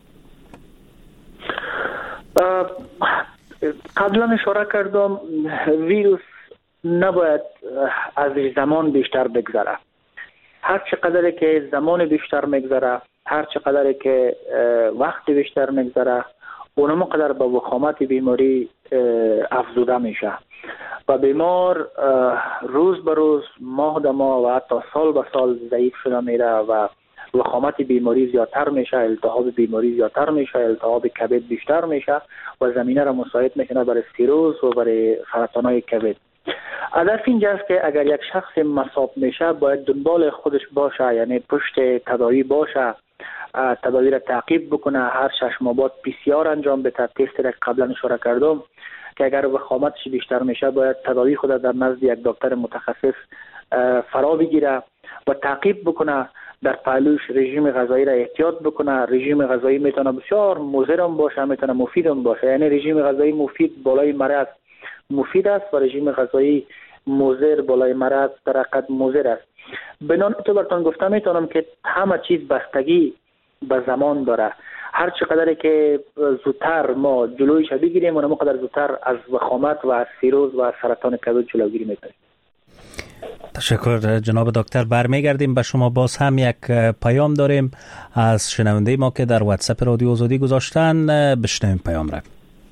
Speaker 6: قبلا اشاره کردم ویروس نباید از زمان بیشتر بگذره. هر چقدر که زمان بیشتر میگذره، هر چقدر که وقت بیشتر میگذره، اونم قدر به وخامت بیماری افزوده میشه و بیمار روز به روز، ماه به ماه و حتی سال به سال ضعیف شده میره و وخامت بیماری زیادتر میشه، التهاب بیماری زیادتر میشه، التهاب کبد بیشتر میشه و زمینه را مساعد میکنه برای سیروز و برای سرطانهای کبد. هدف اینجاست که اگر یک شخص مصاب میشه باید دنبال خودش باشه، یعنی پشت تداوی باشه، تداوی را تعقیب بکنه، هر شش ماه بعد پی سی آر انجام بده، تست را قبلا اشاره کردم که اگر وخامتش بیشتر میشه باید تداوی خود در نزد یک دکتر متخصص فرا بگیره و تعقیب بکنه. در پهلوش رژیم غذایی را احتیاط بکنه. رژیم غذایی میتونه بسیار مضر هم باشه، میتونه مفید هم باشه. یعنی رژیم غذایی مفید بالای مرض مفید است و رژیم غذایی مضر بالای مرض در حقیقت مضر است. بنان تو براتون گفتم میتونم که همه چیز بستگی به زمان داره. هر چقدر که زودتر ما جلویش بگیریم اونم قدر زودتر از وخامت و از سیروز و از سرطان کبد جلوگیری میکنیم.
Speaker 5: تشکر جناب دکتر. برمیگردیم به شما. باز هم یک پیام داریم از شنونده ما که در واتساپ رادیو آزادی گذاشتن. بشنویم پیام را.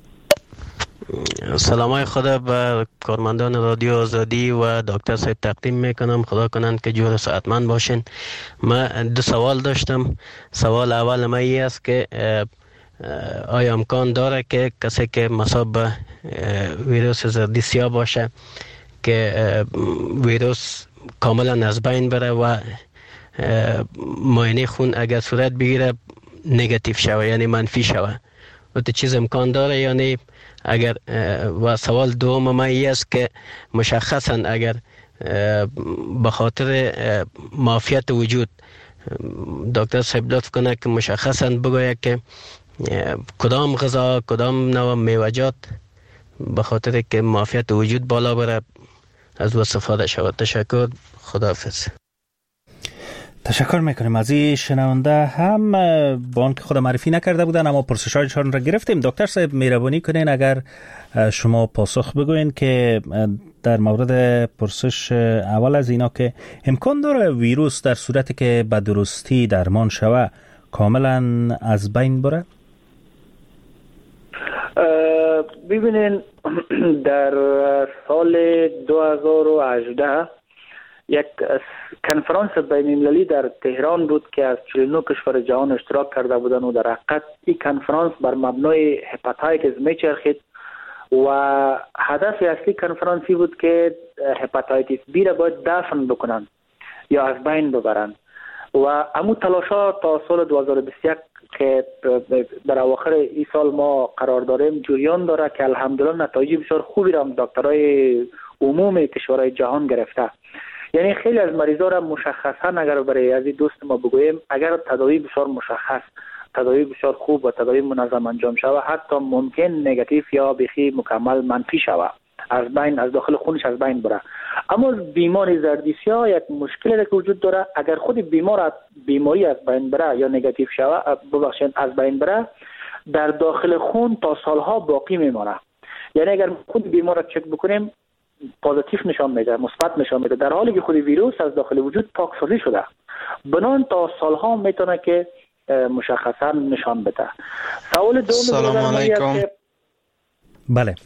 Speaker 12: سلامای خدا به کارمندان رادیو آزادی و دکتر صاحب تقدیم میکنم. خدا کنند که جور صحتمند باشین. من دو سوال داشتم. سوال اول ما ای است که آیا امکان داره که کسی که مصاب به ویروس زردی سیاه باشه که ویروس کاملا از بین بره و معاینه خون اگر صورت بگیره نگاتیو شوه، یعنی منفی شوه، و تو چیز امکان داره یعنی اگر؟ و سوال دوم ما ای است که مشخصا اگر به خاطر معافیت وجود دکتر صاحب لطف کنه که مشخصا بگوید که کدام غذا کدام نوع میوجات به خاطر که معافیت وجود بالا بره از او استفاده شود. تشکر. خداحافظ.
Speaker 5: تشکر میکنیم از این شنونده. هم با آن که خود معرفی نکرده بودن اما پرسش‌هایشان را گرفتیم. دکتر صاحب مهربانی کنین اگر شما پاسخ بگوین که در مورد پرسش اول از اینا که امکان داره ویروس در صورتی که به درستی درمان شوه کاملا از بین بره؟
Speaker 6: ببینین در سال دو هزار و هجده یک کنفرانس بین المللی در تهران بود که از چهل و نه کشور جهان اشتراک کرده بودن و در حقیقت این کنفرانس بر مبنای هپاتایتیس میچرخید و هدف اصلی کنفرانسی بود که هپاتایتیس بی را باید دفن بکنن یا از بین ببرن و امو تلاشا تا سال دو هزار و بیست و یک که در اواخر این سال ما قرار داریم جریان داره که الحمدلله نتایج بسیار خوبی را دکترای عموم کشورهای جهان گرفته. یعنی خیلی از مریضا را مشخصا اگر برای از دوست ما بگوییم اگر تداوی بسیار مشخص، تداوی بسیار خوب و تداوی منظم انجام شود حتی ممکن نگاتیو یا بخی مکمل منفی شود، از بین از داخل خونش از بین بره. اما بیماری زردی سیاه یک مشکلی که وجود داره، اگر خود بیمار بیماری از بین بره یا نگاتیو شود ببخشید از بین بره در داخل خون تا سالها باقی میمانه. یعنی اگر خود بیمار را چک بکنیم پوزیتیو نشان میده، مثبت نشان میده، در حالی که خود ویروس از داخل وجود پاکسازی شده، بنان تا سالها میتونه که مشخصا نشان بده. سوال دوم
Speaker 13: سلام علیکم.
Speaker 5: بله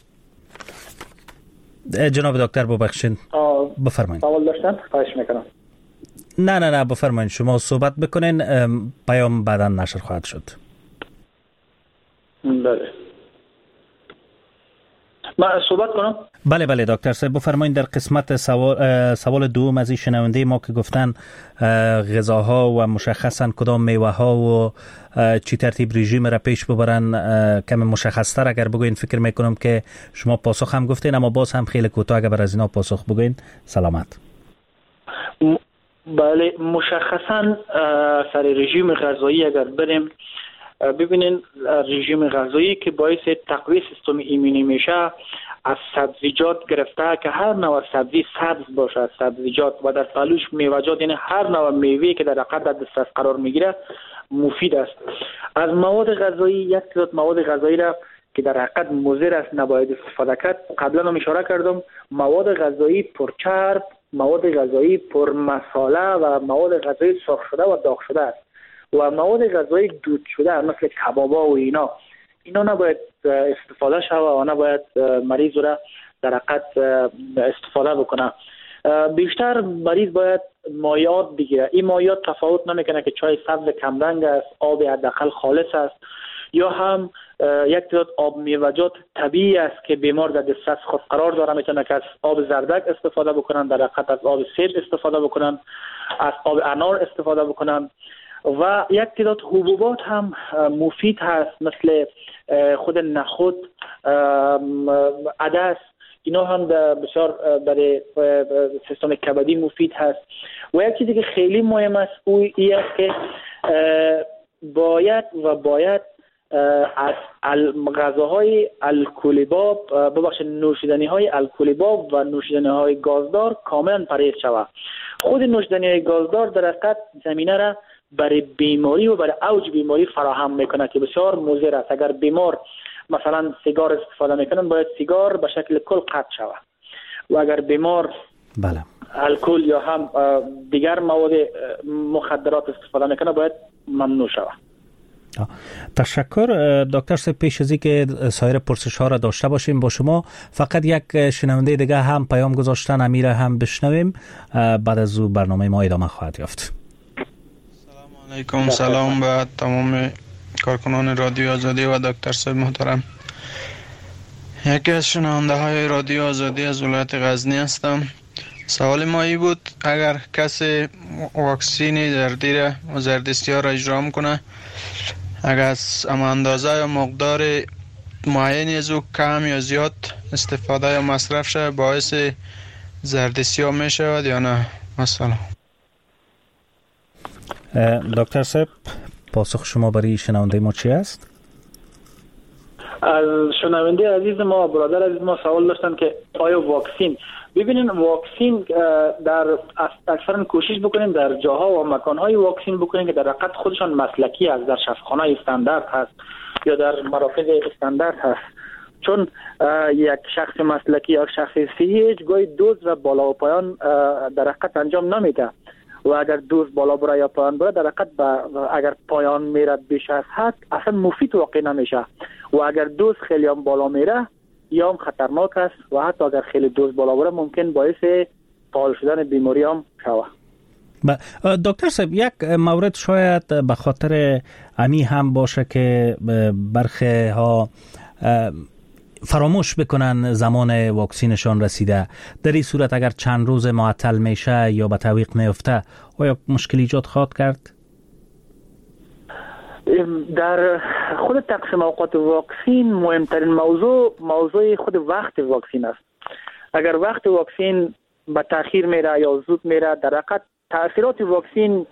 Speaker 5: جناب دکتر ببخشید بفرمایید.
Speaker 6: سوال داشتن؟ خواهش میکنم.
Speaker 5: نه نه نه بفرمایید شما صحبت بکنین، پیام بعدا نشر خواهد شد.
Speaker 6: بله من صحبت کنم؟
Speaker 5: بله بله دکتر صاحب بفرمایید. در قسمت سوال سوال دوم از این شنونده ما که گفتن غذاها و مشخصا کدام میوه ها و چی ترتیب رژیم را پیش ببرن کم مشخص تر اگر بگوین فکر میکنم که شما پاسخ هم گفتین اما باز هم خیلی کوتاه اگر بر از اینا پاسخ بگوین. سلامت.
Speaker 6: بله مشخصا سر رژیم غذایی اگر بریم ببینین رژیم غذایی که باعث تقویت سیستم ایمنی میشه از سبزیجات گرفته که هر نوع سبزی سبز باشه، سبزیجات و در پهلوش میوه‌جات یعنی هر نوع میوه که در حقیقت در دسترس قرار میگیره مفید است. از مواد غذایی یک تعداد مواد غذایی را که در حقیقت مضر است نباید استفاده کرد. قبلا هم اشاره کردم مواد غذایی پرچرب، مواد غذایی پر مساله و مواد غذایی سرخ شده و داغ شده است و مواد غذایی دود شده مثل کبابا و اینا اینا نباید استفاده شود و نباید مریض را در حقیقت استفاده بکنه. بیشتر مریض باید مایعات بگیره. این مایعات تفاوت نمیکنه که چای سبز کمرنگ است، آب حداقل خالص است، یا هم یک تعداد آب میوه‌جات طبیعی است که بیمار در دسترس خود قرار داره. میتونه که از آب زردک استفاده بکنن، در حقیقت از آب سیب استفاده بکنن، از آب انار استفاده بکنن. و یک تعداد حبوبات هم مفید هست، مثل خود نخود، عدس، اینا هم بسیار برای سیستم کبدی مفید هست. و یک چیزی که خیلی مهم است او این است که باید و باید از غذاهای الکلی باب، ببخشید نوشیدنی های الکلی باب و نوشیدنی های گازدار کاملا پرهیز شود. خود نوشیدنی های گازدار در حقیقت زمینه را برای بیماری و برای اوج بیماری فراهم میکنه که بسیار مضر است. اگر بیمار مثلا سیگار استفاده میکنن، باید سیگار به شکل کل قطع شود. و اگر بیمار
Speaker 5: بله
Speaker 6: الکل یا هم دیگر مواد مخدرات استفاده میکنه، باید ممنوع شود.
Speaker 5: تشکر دکتر صاحب. پیش از اینکه سایر پرسش ها را داشته باشیم با شما، فقط یک شنونده دیگه هم پیام گذاشتن، امیر هم بشنویم، بعد از او برنامه ما ادامه خواهد یافت.
Speaker 13: سلام علیکم. سلام به تمام کارکنان رادیو آزادی و دکتر صاحب محترم. یکی از شنونده های رادیو آزادی از ولایت غزنی هستم. سوال ما ای بود اگر کسی واکسین زردی را و زردستی را اجرا میکنه، اگر از اما اندازه یا مقدار معینی از او کم یا زیاد استفاده یا مصرف شد، باعث زردستی ها می شود یا نه؟ مثلا
Speaker 5: دکتر صاحب، پاسخ شما برای شنونده ما چی است؟
Speaker 6: از شنونده عزیز ما، برادر عزیز ما سوال داشتن که آیا واکسین، ببینین واکسین در اکثرا کوشش بکنیم در جاها و مکانهای واکسین بکنیم که در حقیقت خودشان مسلکی است، در شفاخانه استاندارد هست یا در مراکز استاندارد هست. چون یک شخص مسلکی یا شخص صحیح هیچ گاهی دوز و بالا و پایان در حقیقت انجام نمیده، و اگر دوز بالا بره یا پایان بره، در حقیقت اگر پایان میره بیش از حد اصلا مفید واقع نمیشه، و اگر دوز خیلی هم بالا میره یا هم خطرناک است، و حتی اگر خیلی دوز بالا بره ممکن باعث فعال شدن بیماری هم شود.
Speaker 5: دکتر صاحب، یک مورد شاید به خاطر امی هم باشه که برخی ها فراموش بکنن زمان واکسینشان رسیده. در این صورت اگر چند روز معطل میشه یا به تعویق میفته، آیا مشکل ایجاد خواهد کرد؟
Speaker 6: در خود تقسیم اوقات واکسین مهمترین موضوع موضوع خود وقت واکسین است. اگر وقت واکسین به تاخیر میره یا زود میره، در حقیقت تاثیرات واکسین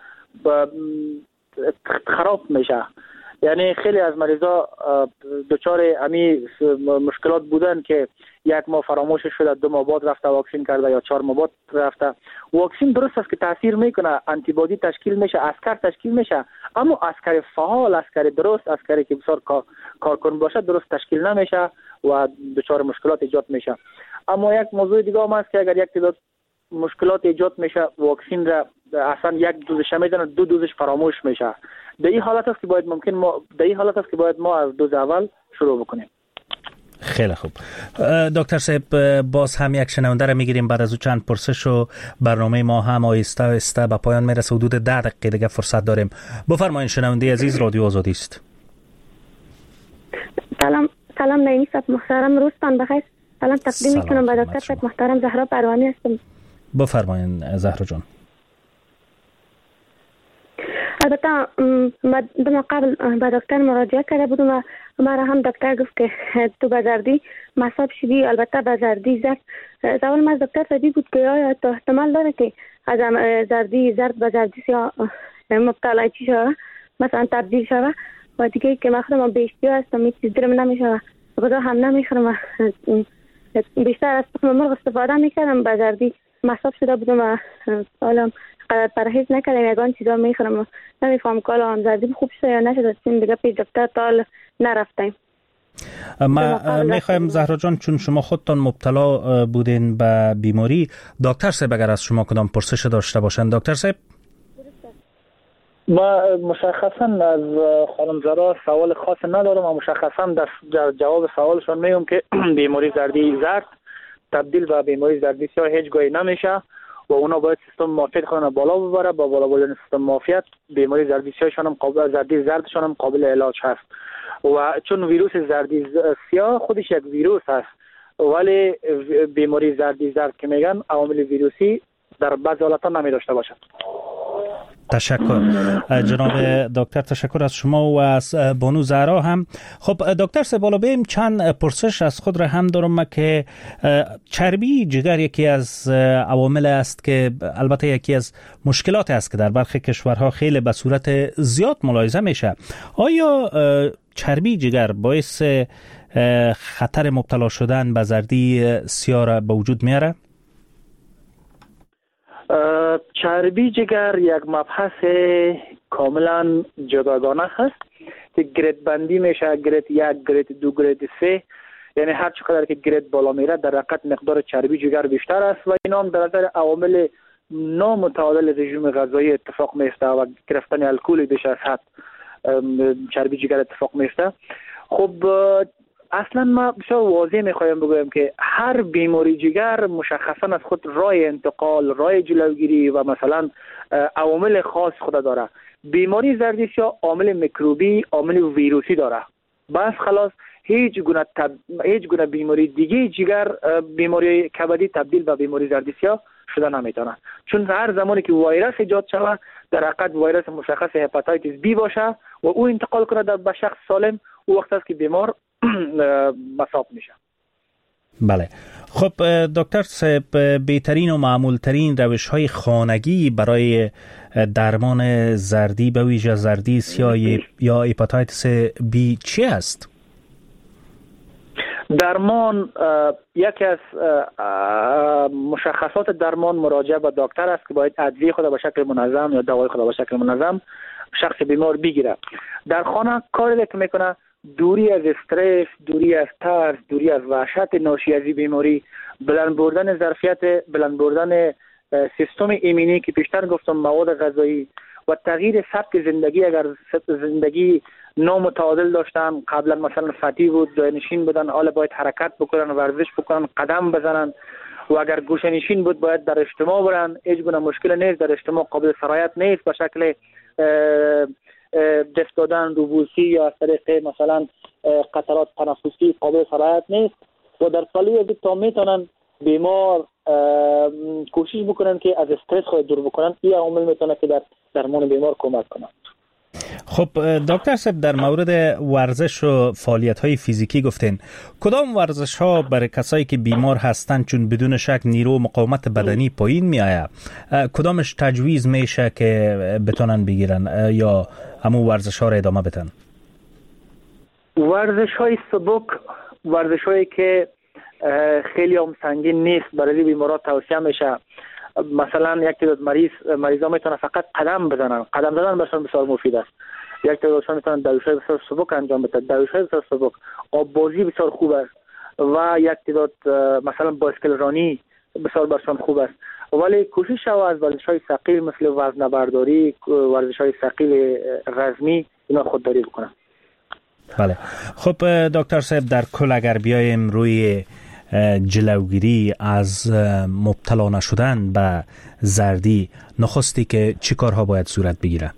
Speaker 6: خراب میشه. یعنی خیلی از مریضا دچار امی مشکلات بودن که یک ماه فراموش شده، دو ماه بعد رفته واکسین کرده یا چهار ماه بعد رفته. واکسین درست است که تاثیر میکنه، آنتی بادی تشکیل میشه، اسکر تشکیل میشه، اما اسکر فعال، اسکر درست، اسکری که بسیار کارکن باشه درست تشکیل نمیشه و دچار مشکلات ایجاد میشه. اما یک موضوع دیگه هم است که اگر یک تعداد مشکلات ایجاد میشه، واکسین را اصلا یک دوزش میزنه، دو دوزش فراموش میشه. در این حالت است که باید ممکن ما در این حالت است که باید ما از دوز اول شروع بکنیم.
Speaker 5: خیلی خوب دکتر صاحب، باز هم یک شنونده را میگیریم، بعد از او چند پرسش و برنامه ما هم آهسته آهسته به پایان میرسه. حدود ده دقیقه دیگه فرصت داریم. بفرمایید شنونده عزیز، رادیو آزادی است.
Speaker 14: سلام سلام نعیمی صاحب محترم، روزتان بخیر. سلام تقدیم میکنم به دکتر صاحب محترم. زهرا پروانی هستم.
Speaker 5: بفرمایید زهرا جان.
Speaker 14: البته ما دو قبل به دکتر مراجعه کرده بودم و مرا هم دکتر گفت که تو به زردی مصاب شدی. البته به زردی زرد سوال ما از دکتر صدی بود که آیا تو احتمال داره که از زردی زرد به زردی سیاه مبتلا چی شوه، مثلا تبدیل شوه. و دیگه که من خودم به اشتیا هستم، هیچ چیز درم نمیشه، غذا هم نمیخورم، بیشتر از تخم مرغ استفاده میکردم. به زردی مصاب شده بودم و حالا پرهیز نکردم، یگان چیزا میخورم. نمیفهم که حالا زردی خوب شده یا نشده، این دیگه پیش دکتر تا نرفتیم.
Speaker 5: ما میخوایم زهرا جان، چون شما خودتان مبتلا بودین به بیماری، دکتر صاحب اگر از شما کدام پرسش داشته باشن. دکتر صاحب
Speaker 6: ما مشخصا از خانم زهرا سوال خاص ندارم و مشخصا در جواب سوالشون میگم که بیماری زردی زرد تبدیل به بیماری زردی سیاه هیچ گاهی نمیشه و اونا باید سیستم معافیت خودشون بالا ببره. با بالا بردن سیستم معافیت بیماری زردی سیاهشون هم قابل زردی زردشون هم قابل علاج هست. و چون ویروس زردی سیاه خودش یک ویروس هست، ولی بیماری زردی زرد که میگن عوامل ویروسی در بعضی حالتا نمی داشته باشد.
Speaker 5: تشکر جناب دکتر، تشکر از شما و از بانو زهرا هم. خب دکتر سبالا بیم چند پرسش از خود را هم دارم که چربی جگر یکی از عوامل است که البته یکی از مشکلات است که در برخی کشورها خیلی به صورت زیاد ملاحظه میشه. آیا چربی جگر باعث خطر مبتلا شدن به زردی سیاه را به وجود میاره؟
Speaker 6: چربی جگر یک مبحث کاملا جداگانه هست که گرید بندی میشه، گرید یک، گرید دو، گرید سه. یعنی هر چقدر که گرید بالا میره در حقیقت مقدار چربی جگر بیشتر است و اینا هم در نظر عوامل نامتعادل رژیم غذایی اتفاق میفته و گرفتن الکل بیش از حد چربی جگر اتفاق میفته. خب اصلا ما بسیار واضح میخوایم بگویم که هر بیماری جگر مشخصا از خود راه انتقال، راه جلوگیری و مثلا عوامل خاص خود داره. بیماری زردی سیاه عامل میکروبی، عامل ویروسی داره. بس خلاص هیچ گونه تب... هیچ گونه بیماری دیگه جگر، بیماری کبدی تبدیل به بیماری زردی سیاه شده نمیتونه، چون هر زمانی که ویروس ایجاد شود در حقیقت ویروس مشخص هپاتیتیس بی باشه و او انتقال کنه در به شخص سالم، او وقت است که بیمار مصاب میشه.
Speaker 5: بله. خب دکتر صاحب، بهترین و معمولترین روش های خانگی برای درمان زردی به ویژه زردی سیاه یا هپاتیتس بی چی است؟
Speaker 6: درمان یکی از مشخصات درمان مراجعه به دکتر است که باید ادویه خود به شکل منظم یا دوای خود به شکل منظم شخص بیمار بگیره. در خانه کاری که میکنه دوری از استرس، دوری از ترس، دوری از وحشت ناشی از بیماری، بلند بردن ظرفیت، بلند بردن سیستم ایمنی که پیشتر گفتم، مواد غذایی و تغییر سبک زندگی. اگر زندگی نامتعادل داشتن، قبلا مثلا فتی بود، جای نشین بودن، حالا باید حرکت بکنن، ورزش بکنن، قدم بزنن. و اگر گوشه نشین بود باید در اجتماع برن. هیچ گونه مشکل نیست، در اجتماع قابل سرایت نیست به شکل دست دادن روبوسی یا از طریق مثلا قطرات تنفسی قابل سرایت نیست. و در سالی تا میتونن بیمار کوشش بکنن که از استرس خود دور بکنن. این عامل میتونه که در درمان بیمار کمک کنه.
Speaker 5: خب دکتر صاحب، در مورد ورزش و فعالیت‌های فیزیکی گفتین. کدام ورزش‌ها برای کسایی که بیمار هستند چون بدون شک نیرو و مقاومت بدنی پایین میآید، کدامش تجویز میشه که بتونن بگیرن یا همون ورزش‌ها را ادامه بدن؟
Speaker 6: ورزش‌های سبک، ورزش‌هایی که خیلی هم سنگین نیست، برای بیماران توصیه میشه. مثلا یک تعداد مریض مریضا میتونن فقط قدم بزنن. قدم زدن برشون بسیار مفید است. یک تعدادشون میتونن دویش‌های بسیار سبک انجام بدن. دویش‌های بسیار سبک، آب بازی بسیار خوب است و یک تعداد مثلا بایسکل رانی بسیار برشون خوب است. ولی کوشش شو از ورزش‌های ثقیل مثل وزنه برداری، ورزش‌های ثقیل رزمی اینا خودداری بکنن.
Speaker 5: بله. خب دکتر صاحب، در کل اگر بیایم روی جلوگیری از مبتلا نشدن به زردی، نخستی که چی کارها باید صورت بگیره؟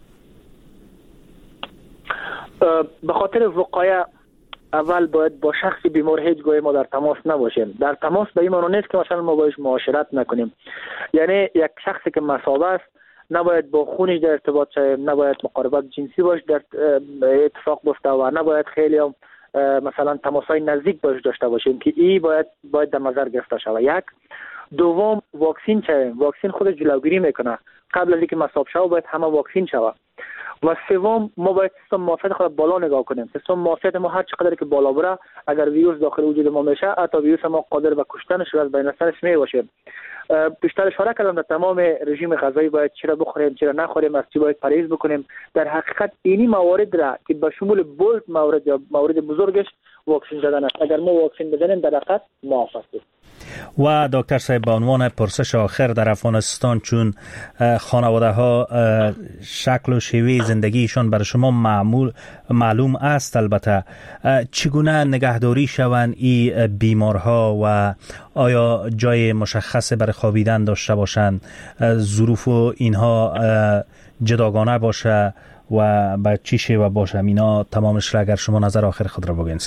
Speaker 6: به خاطر وقایع اول باید با شخصی بیمار هیچ گاهی ما در تماس نباشیم. در تماس به این معنی نیست که مثلا ما باش معاشرت نکنیم. یعنی یک شخصی که مصاب است نباید با خونش در ارتباط شویم، نباید مقاربت جنسی باش در اتفاق بیفته و نباید خیلی هم مثلا تماسای نزدیک باش داشته باشیم که این باید باید در نظر گرفته شود. یک. دوم، واکسین شویم. واکسین خود جلوگیری میکنه. قبل از اینکه مصاب شویم باید همه واکسین شود. و سوم، ما باید سیستم معافیت خود بالا نگاه کنیم. سیستم معافیت ما هر چقدر که بالا بره، اگر ویروس داخل وجود ما میشه، حتی ویروس ما قادر به کشتنش از بین سرش میباشه. بیشتر اشاره کردم در تمام رژیم غذایی باید چرا بخوریم، چرا نخوریم، از چی باید پرهیز بکنیم. در حقیقت اینی موارد را که به شمول بولد موارد یا موارد بزرگش واکسن زدن است. اگر ما واکسن بزنیم در حقیقت معاف هستیم.
Speaker 5: و دکتر صاحب به عنوان پرسش آخر در افغانستان، چون خانواده ها شکل و شیوه زندگیشان برای شما معمول معلوم است، البته چگونه نگهداری شوند این بیمارها و آیا جای مشخص برای خوابیدن داشته باشند، ظروف و اینها جداگانه باشه و به چی شیوه باشه؟ اینا تمامش را اگر شما نظر آخر خود را بگین.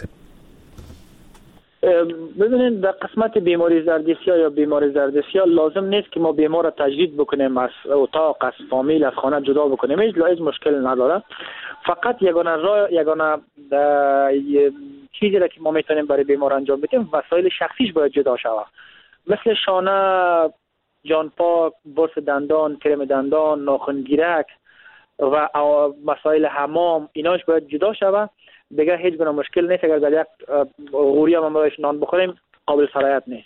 Speaker 6: ببینید در قسمت بیماری زردسیا یا بیماری زردسیا لازم نیست که ما بیمار را تجدید بکنیم از اتاق، از فامیل، از خانه جدا بکنیم. هیچ هیچ مشکل نداره. فقط یگانه راه یگانه چیزی را که ما میتونیم برای بیمار انجام بدیم وسایل شخصیش باید جدا شود، مثل شانه، جان پاک، برس دندان، کرم دندان، ناخنگیرک و مسائل حمام، ایناش باید جدا شود. دیگه هیچ گونه مشکل نیست. اگر در یک غوری هم برایش نان بخوریم قابل سرایت نیست.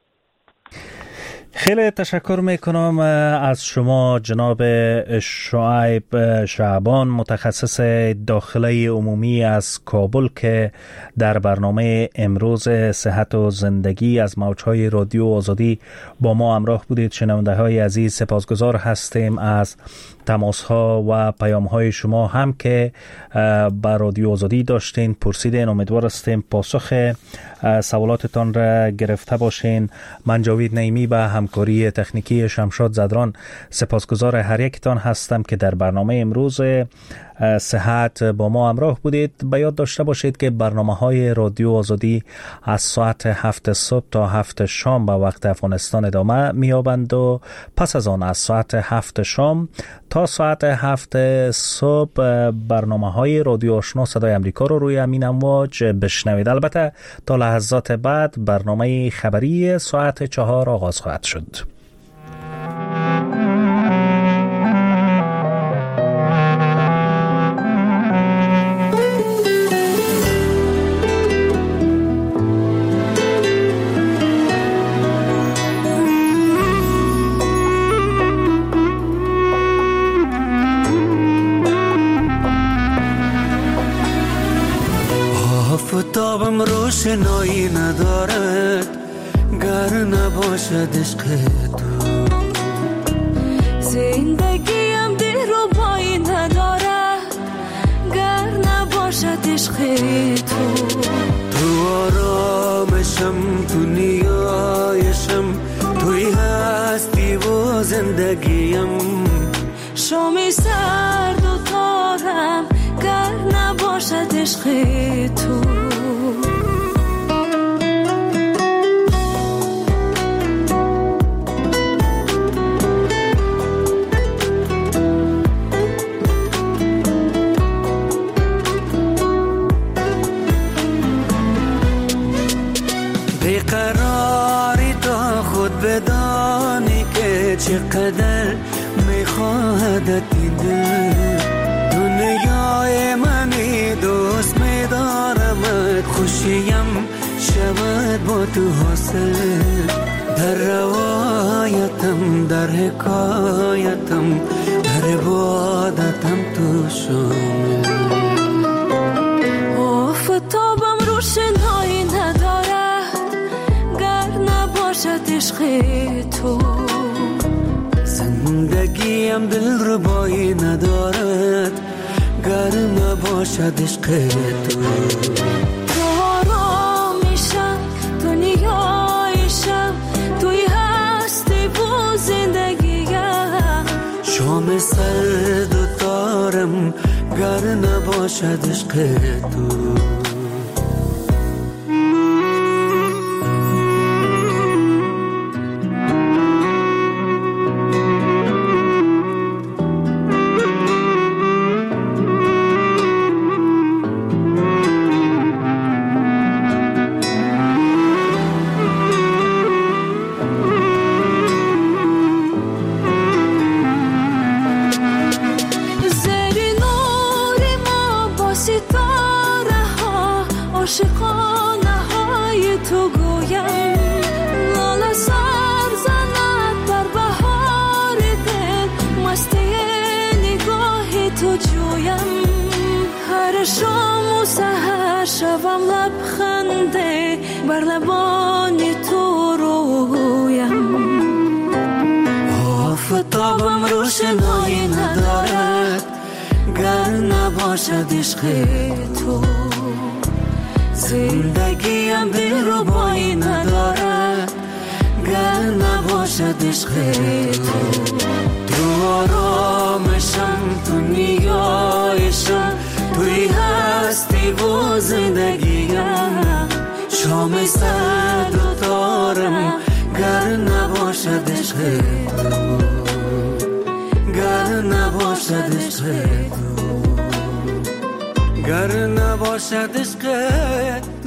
Speaker 5: خیلی تشکر میکنم از شما جناب شعیب شعبان، متخصص داخله عمومی از کابل، که در برنامه امروز صحت و زندگی از موجهای رادیو آزادی با ما همراه بودید. شنونده های عزیز، سپاسگزار هستیم از تماس ها و پیام های شما هم که با رادیو آزادی داشتین، پرسیدین. امیدوار هستیم پاسخ سوالاتتان را گرفته باشین. من جاوید نعیمی به همکاری تکنیکی شمشاد زدران سپاسگزار هر یکتان هستم که در برنامه امروز صحت با ما همراه بودید. به یاد داشته باشید که برنامه های رادیو آزادی از ساعت هفت صبح تا هفت شام به وقت افغانستان ادامه می‌یابند و پس از آن از ساعت هفت شام تا ساعت هفت صبح برنامه های رادیو آشنا صدای امریکا رو روی همین امواج بشنوید. البته تا لحظات بعد برنامه خبری ساعت چهار آغاز خواهد شد.
Speaker 15: آفتابم روشنایی ندارد گر نباشد عشق تو، زندگیم دلربایی ندارد گر نباشد عشق تو. تو آرامشم، تو نیایشم، توی هستی و زندگیم، شامی سرد و تارم گر نباشد عشق تو. بیقراری تا خود بدانی که چقدر میخواهد این دل، دنیای منی دوست میدارمت، خوشیم شود با تو حاصل، در روایتم، در حکایتم، در عبادتم تو شامل. آفتابم روشنایی ندارد گر نباشد عشق تو، زندگیم دلربایی ندارد گر نباشد عشق تو. تو آرامیشم، تو نیایشم، توی هستی و زندگیم، شام سرد و تارم گر نباشد عشق تو. شام و سحر شوم لبخنده بر لبان تو رویم. آفتابم روشنایی ندارد گر نباشد عشق تو. زندگیم دلربایی ندارد گر نباشد عشق تو. تو آرامشم، تو نیایشم، توی هستی و زندگیم. شام سرد و تارم گر نباشد عشق تو. گر نباشد عشق تو. گر نباشد عشق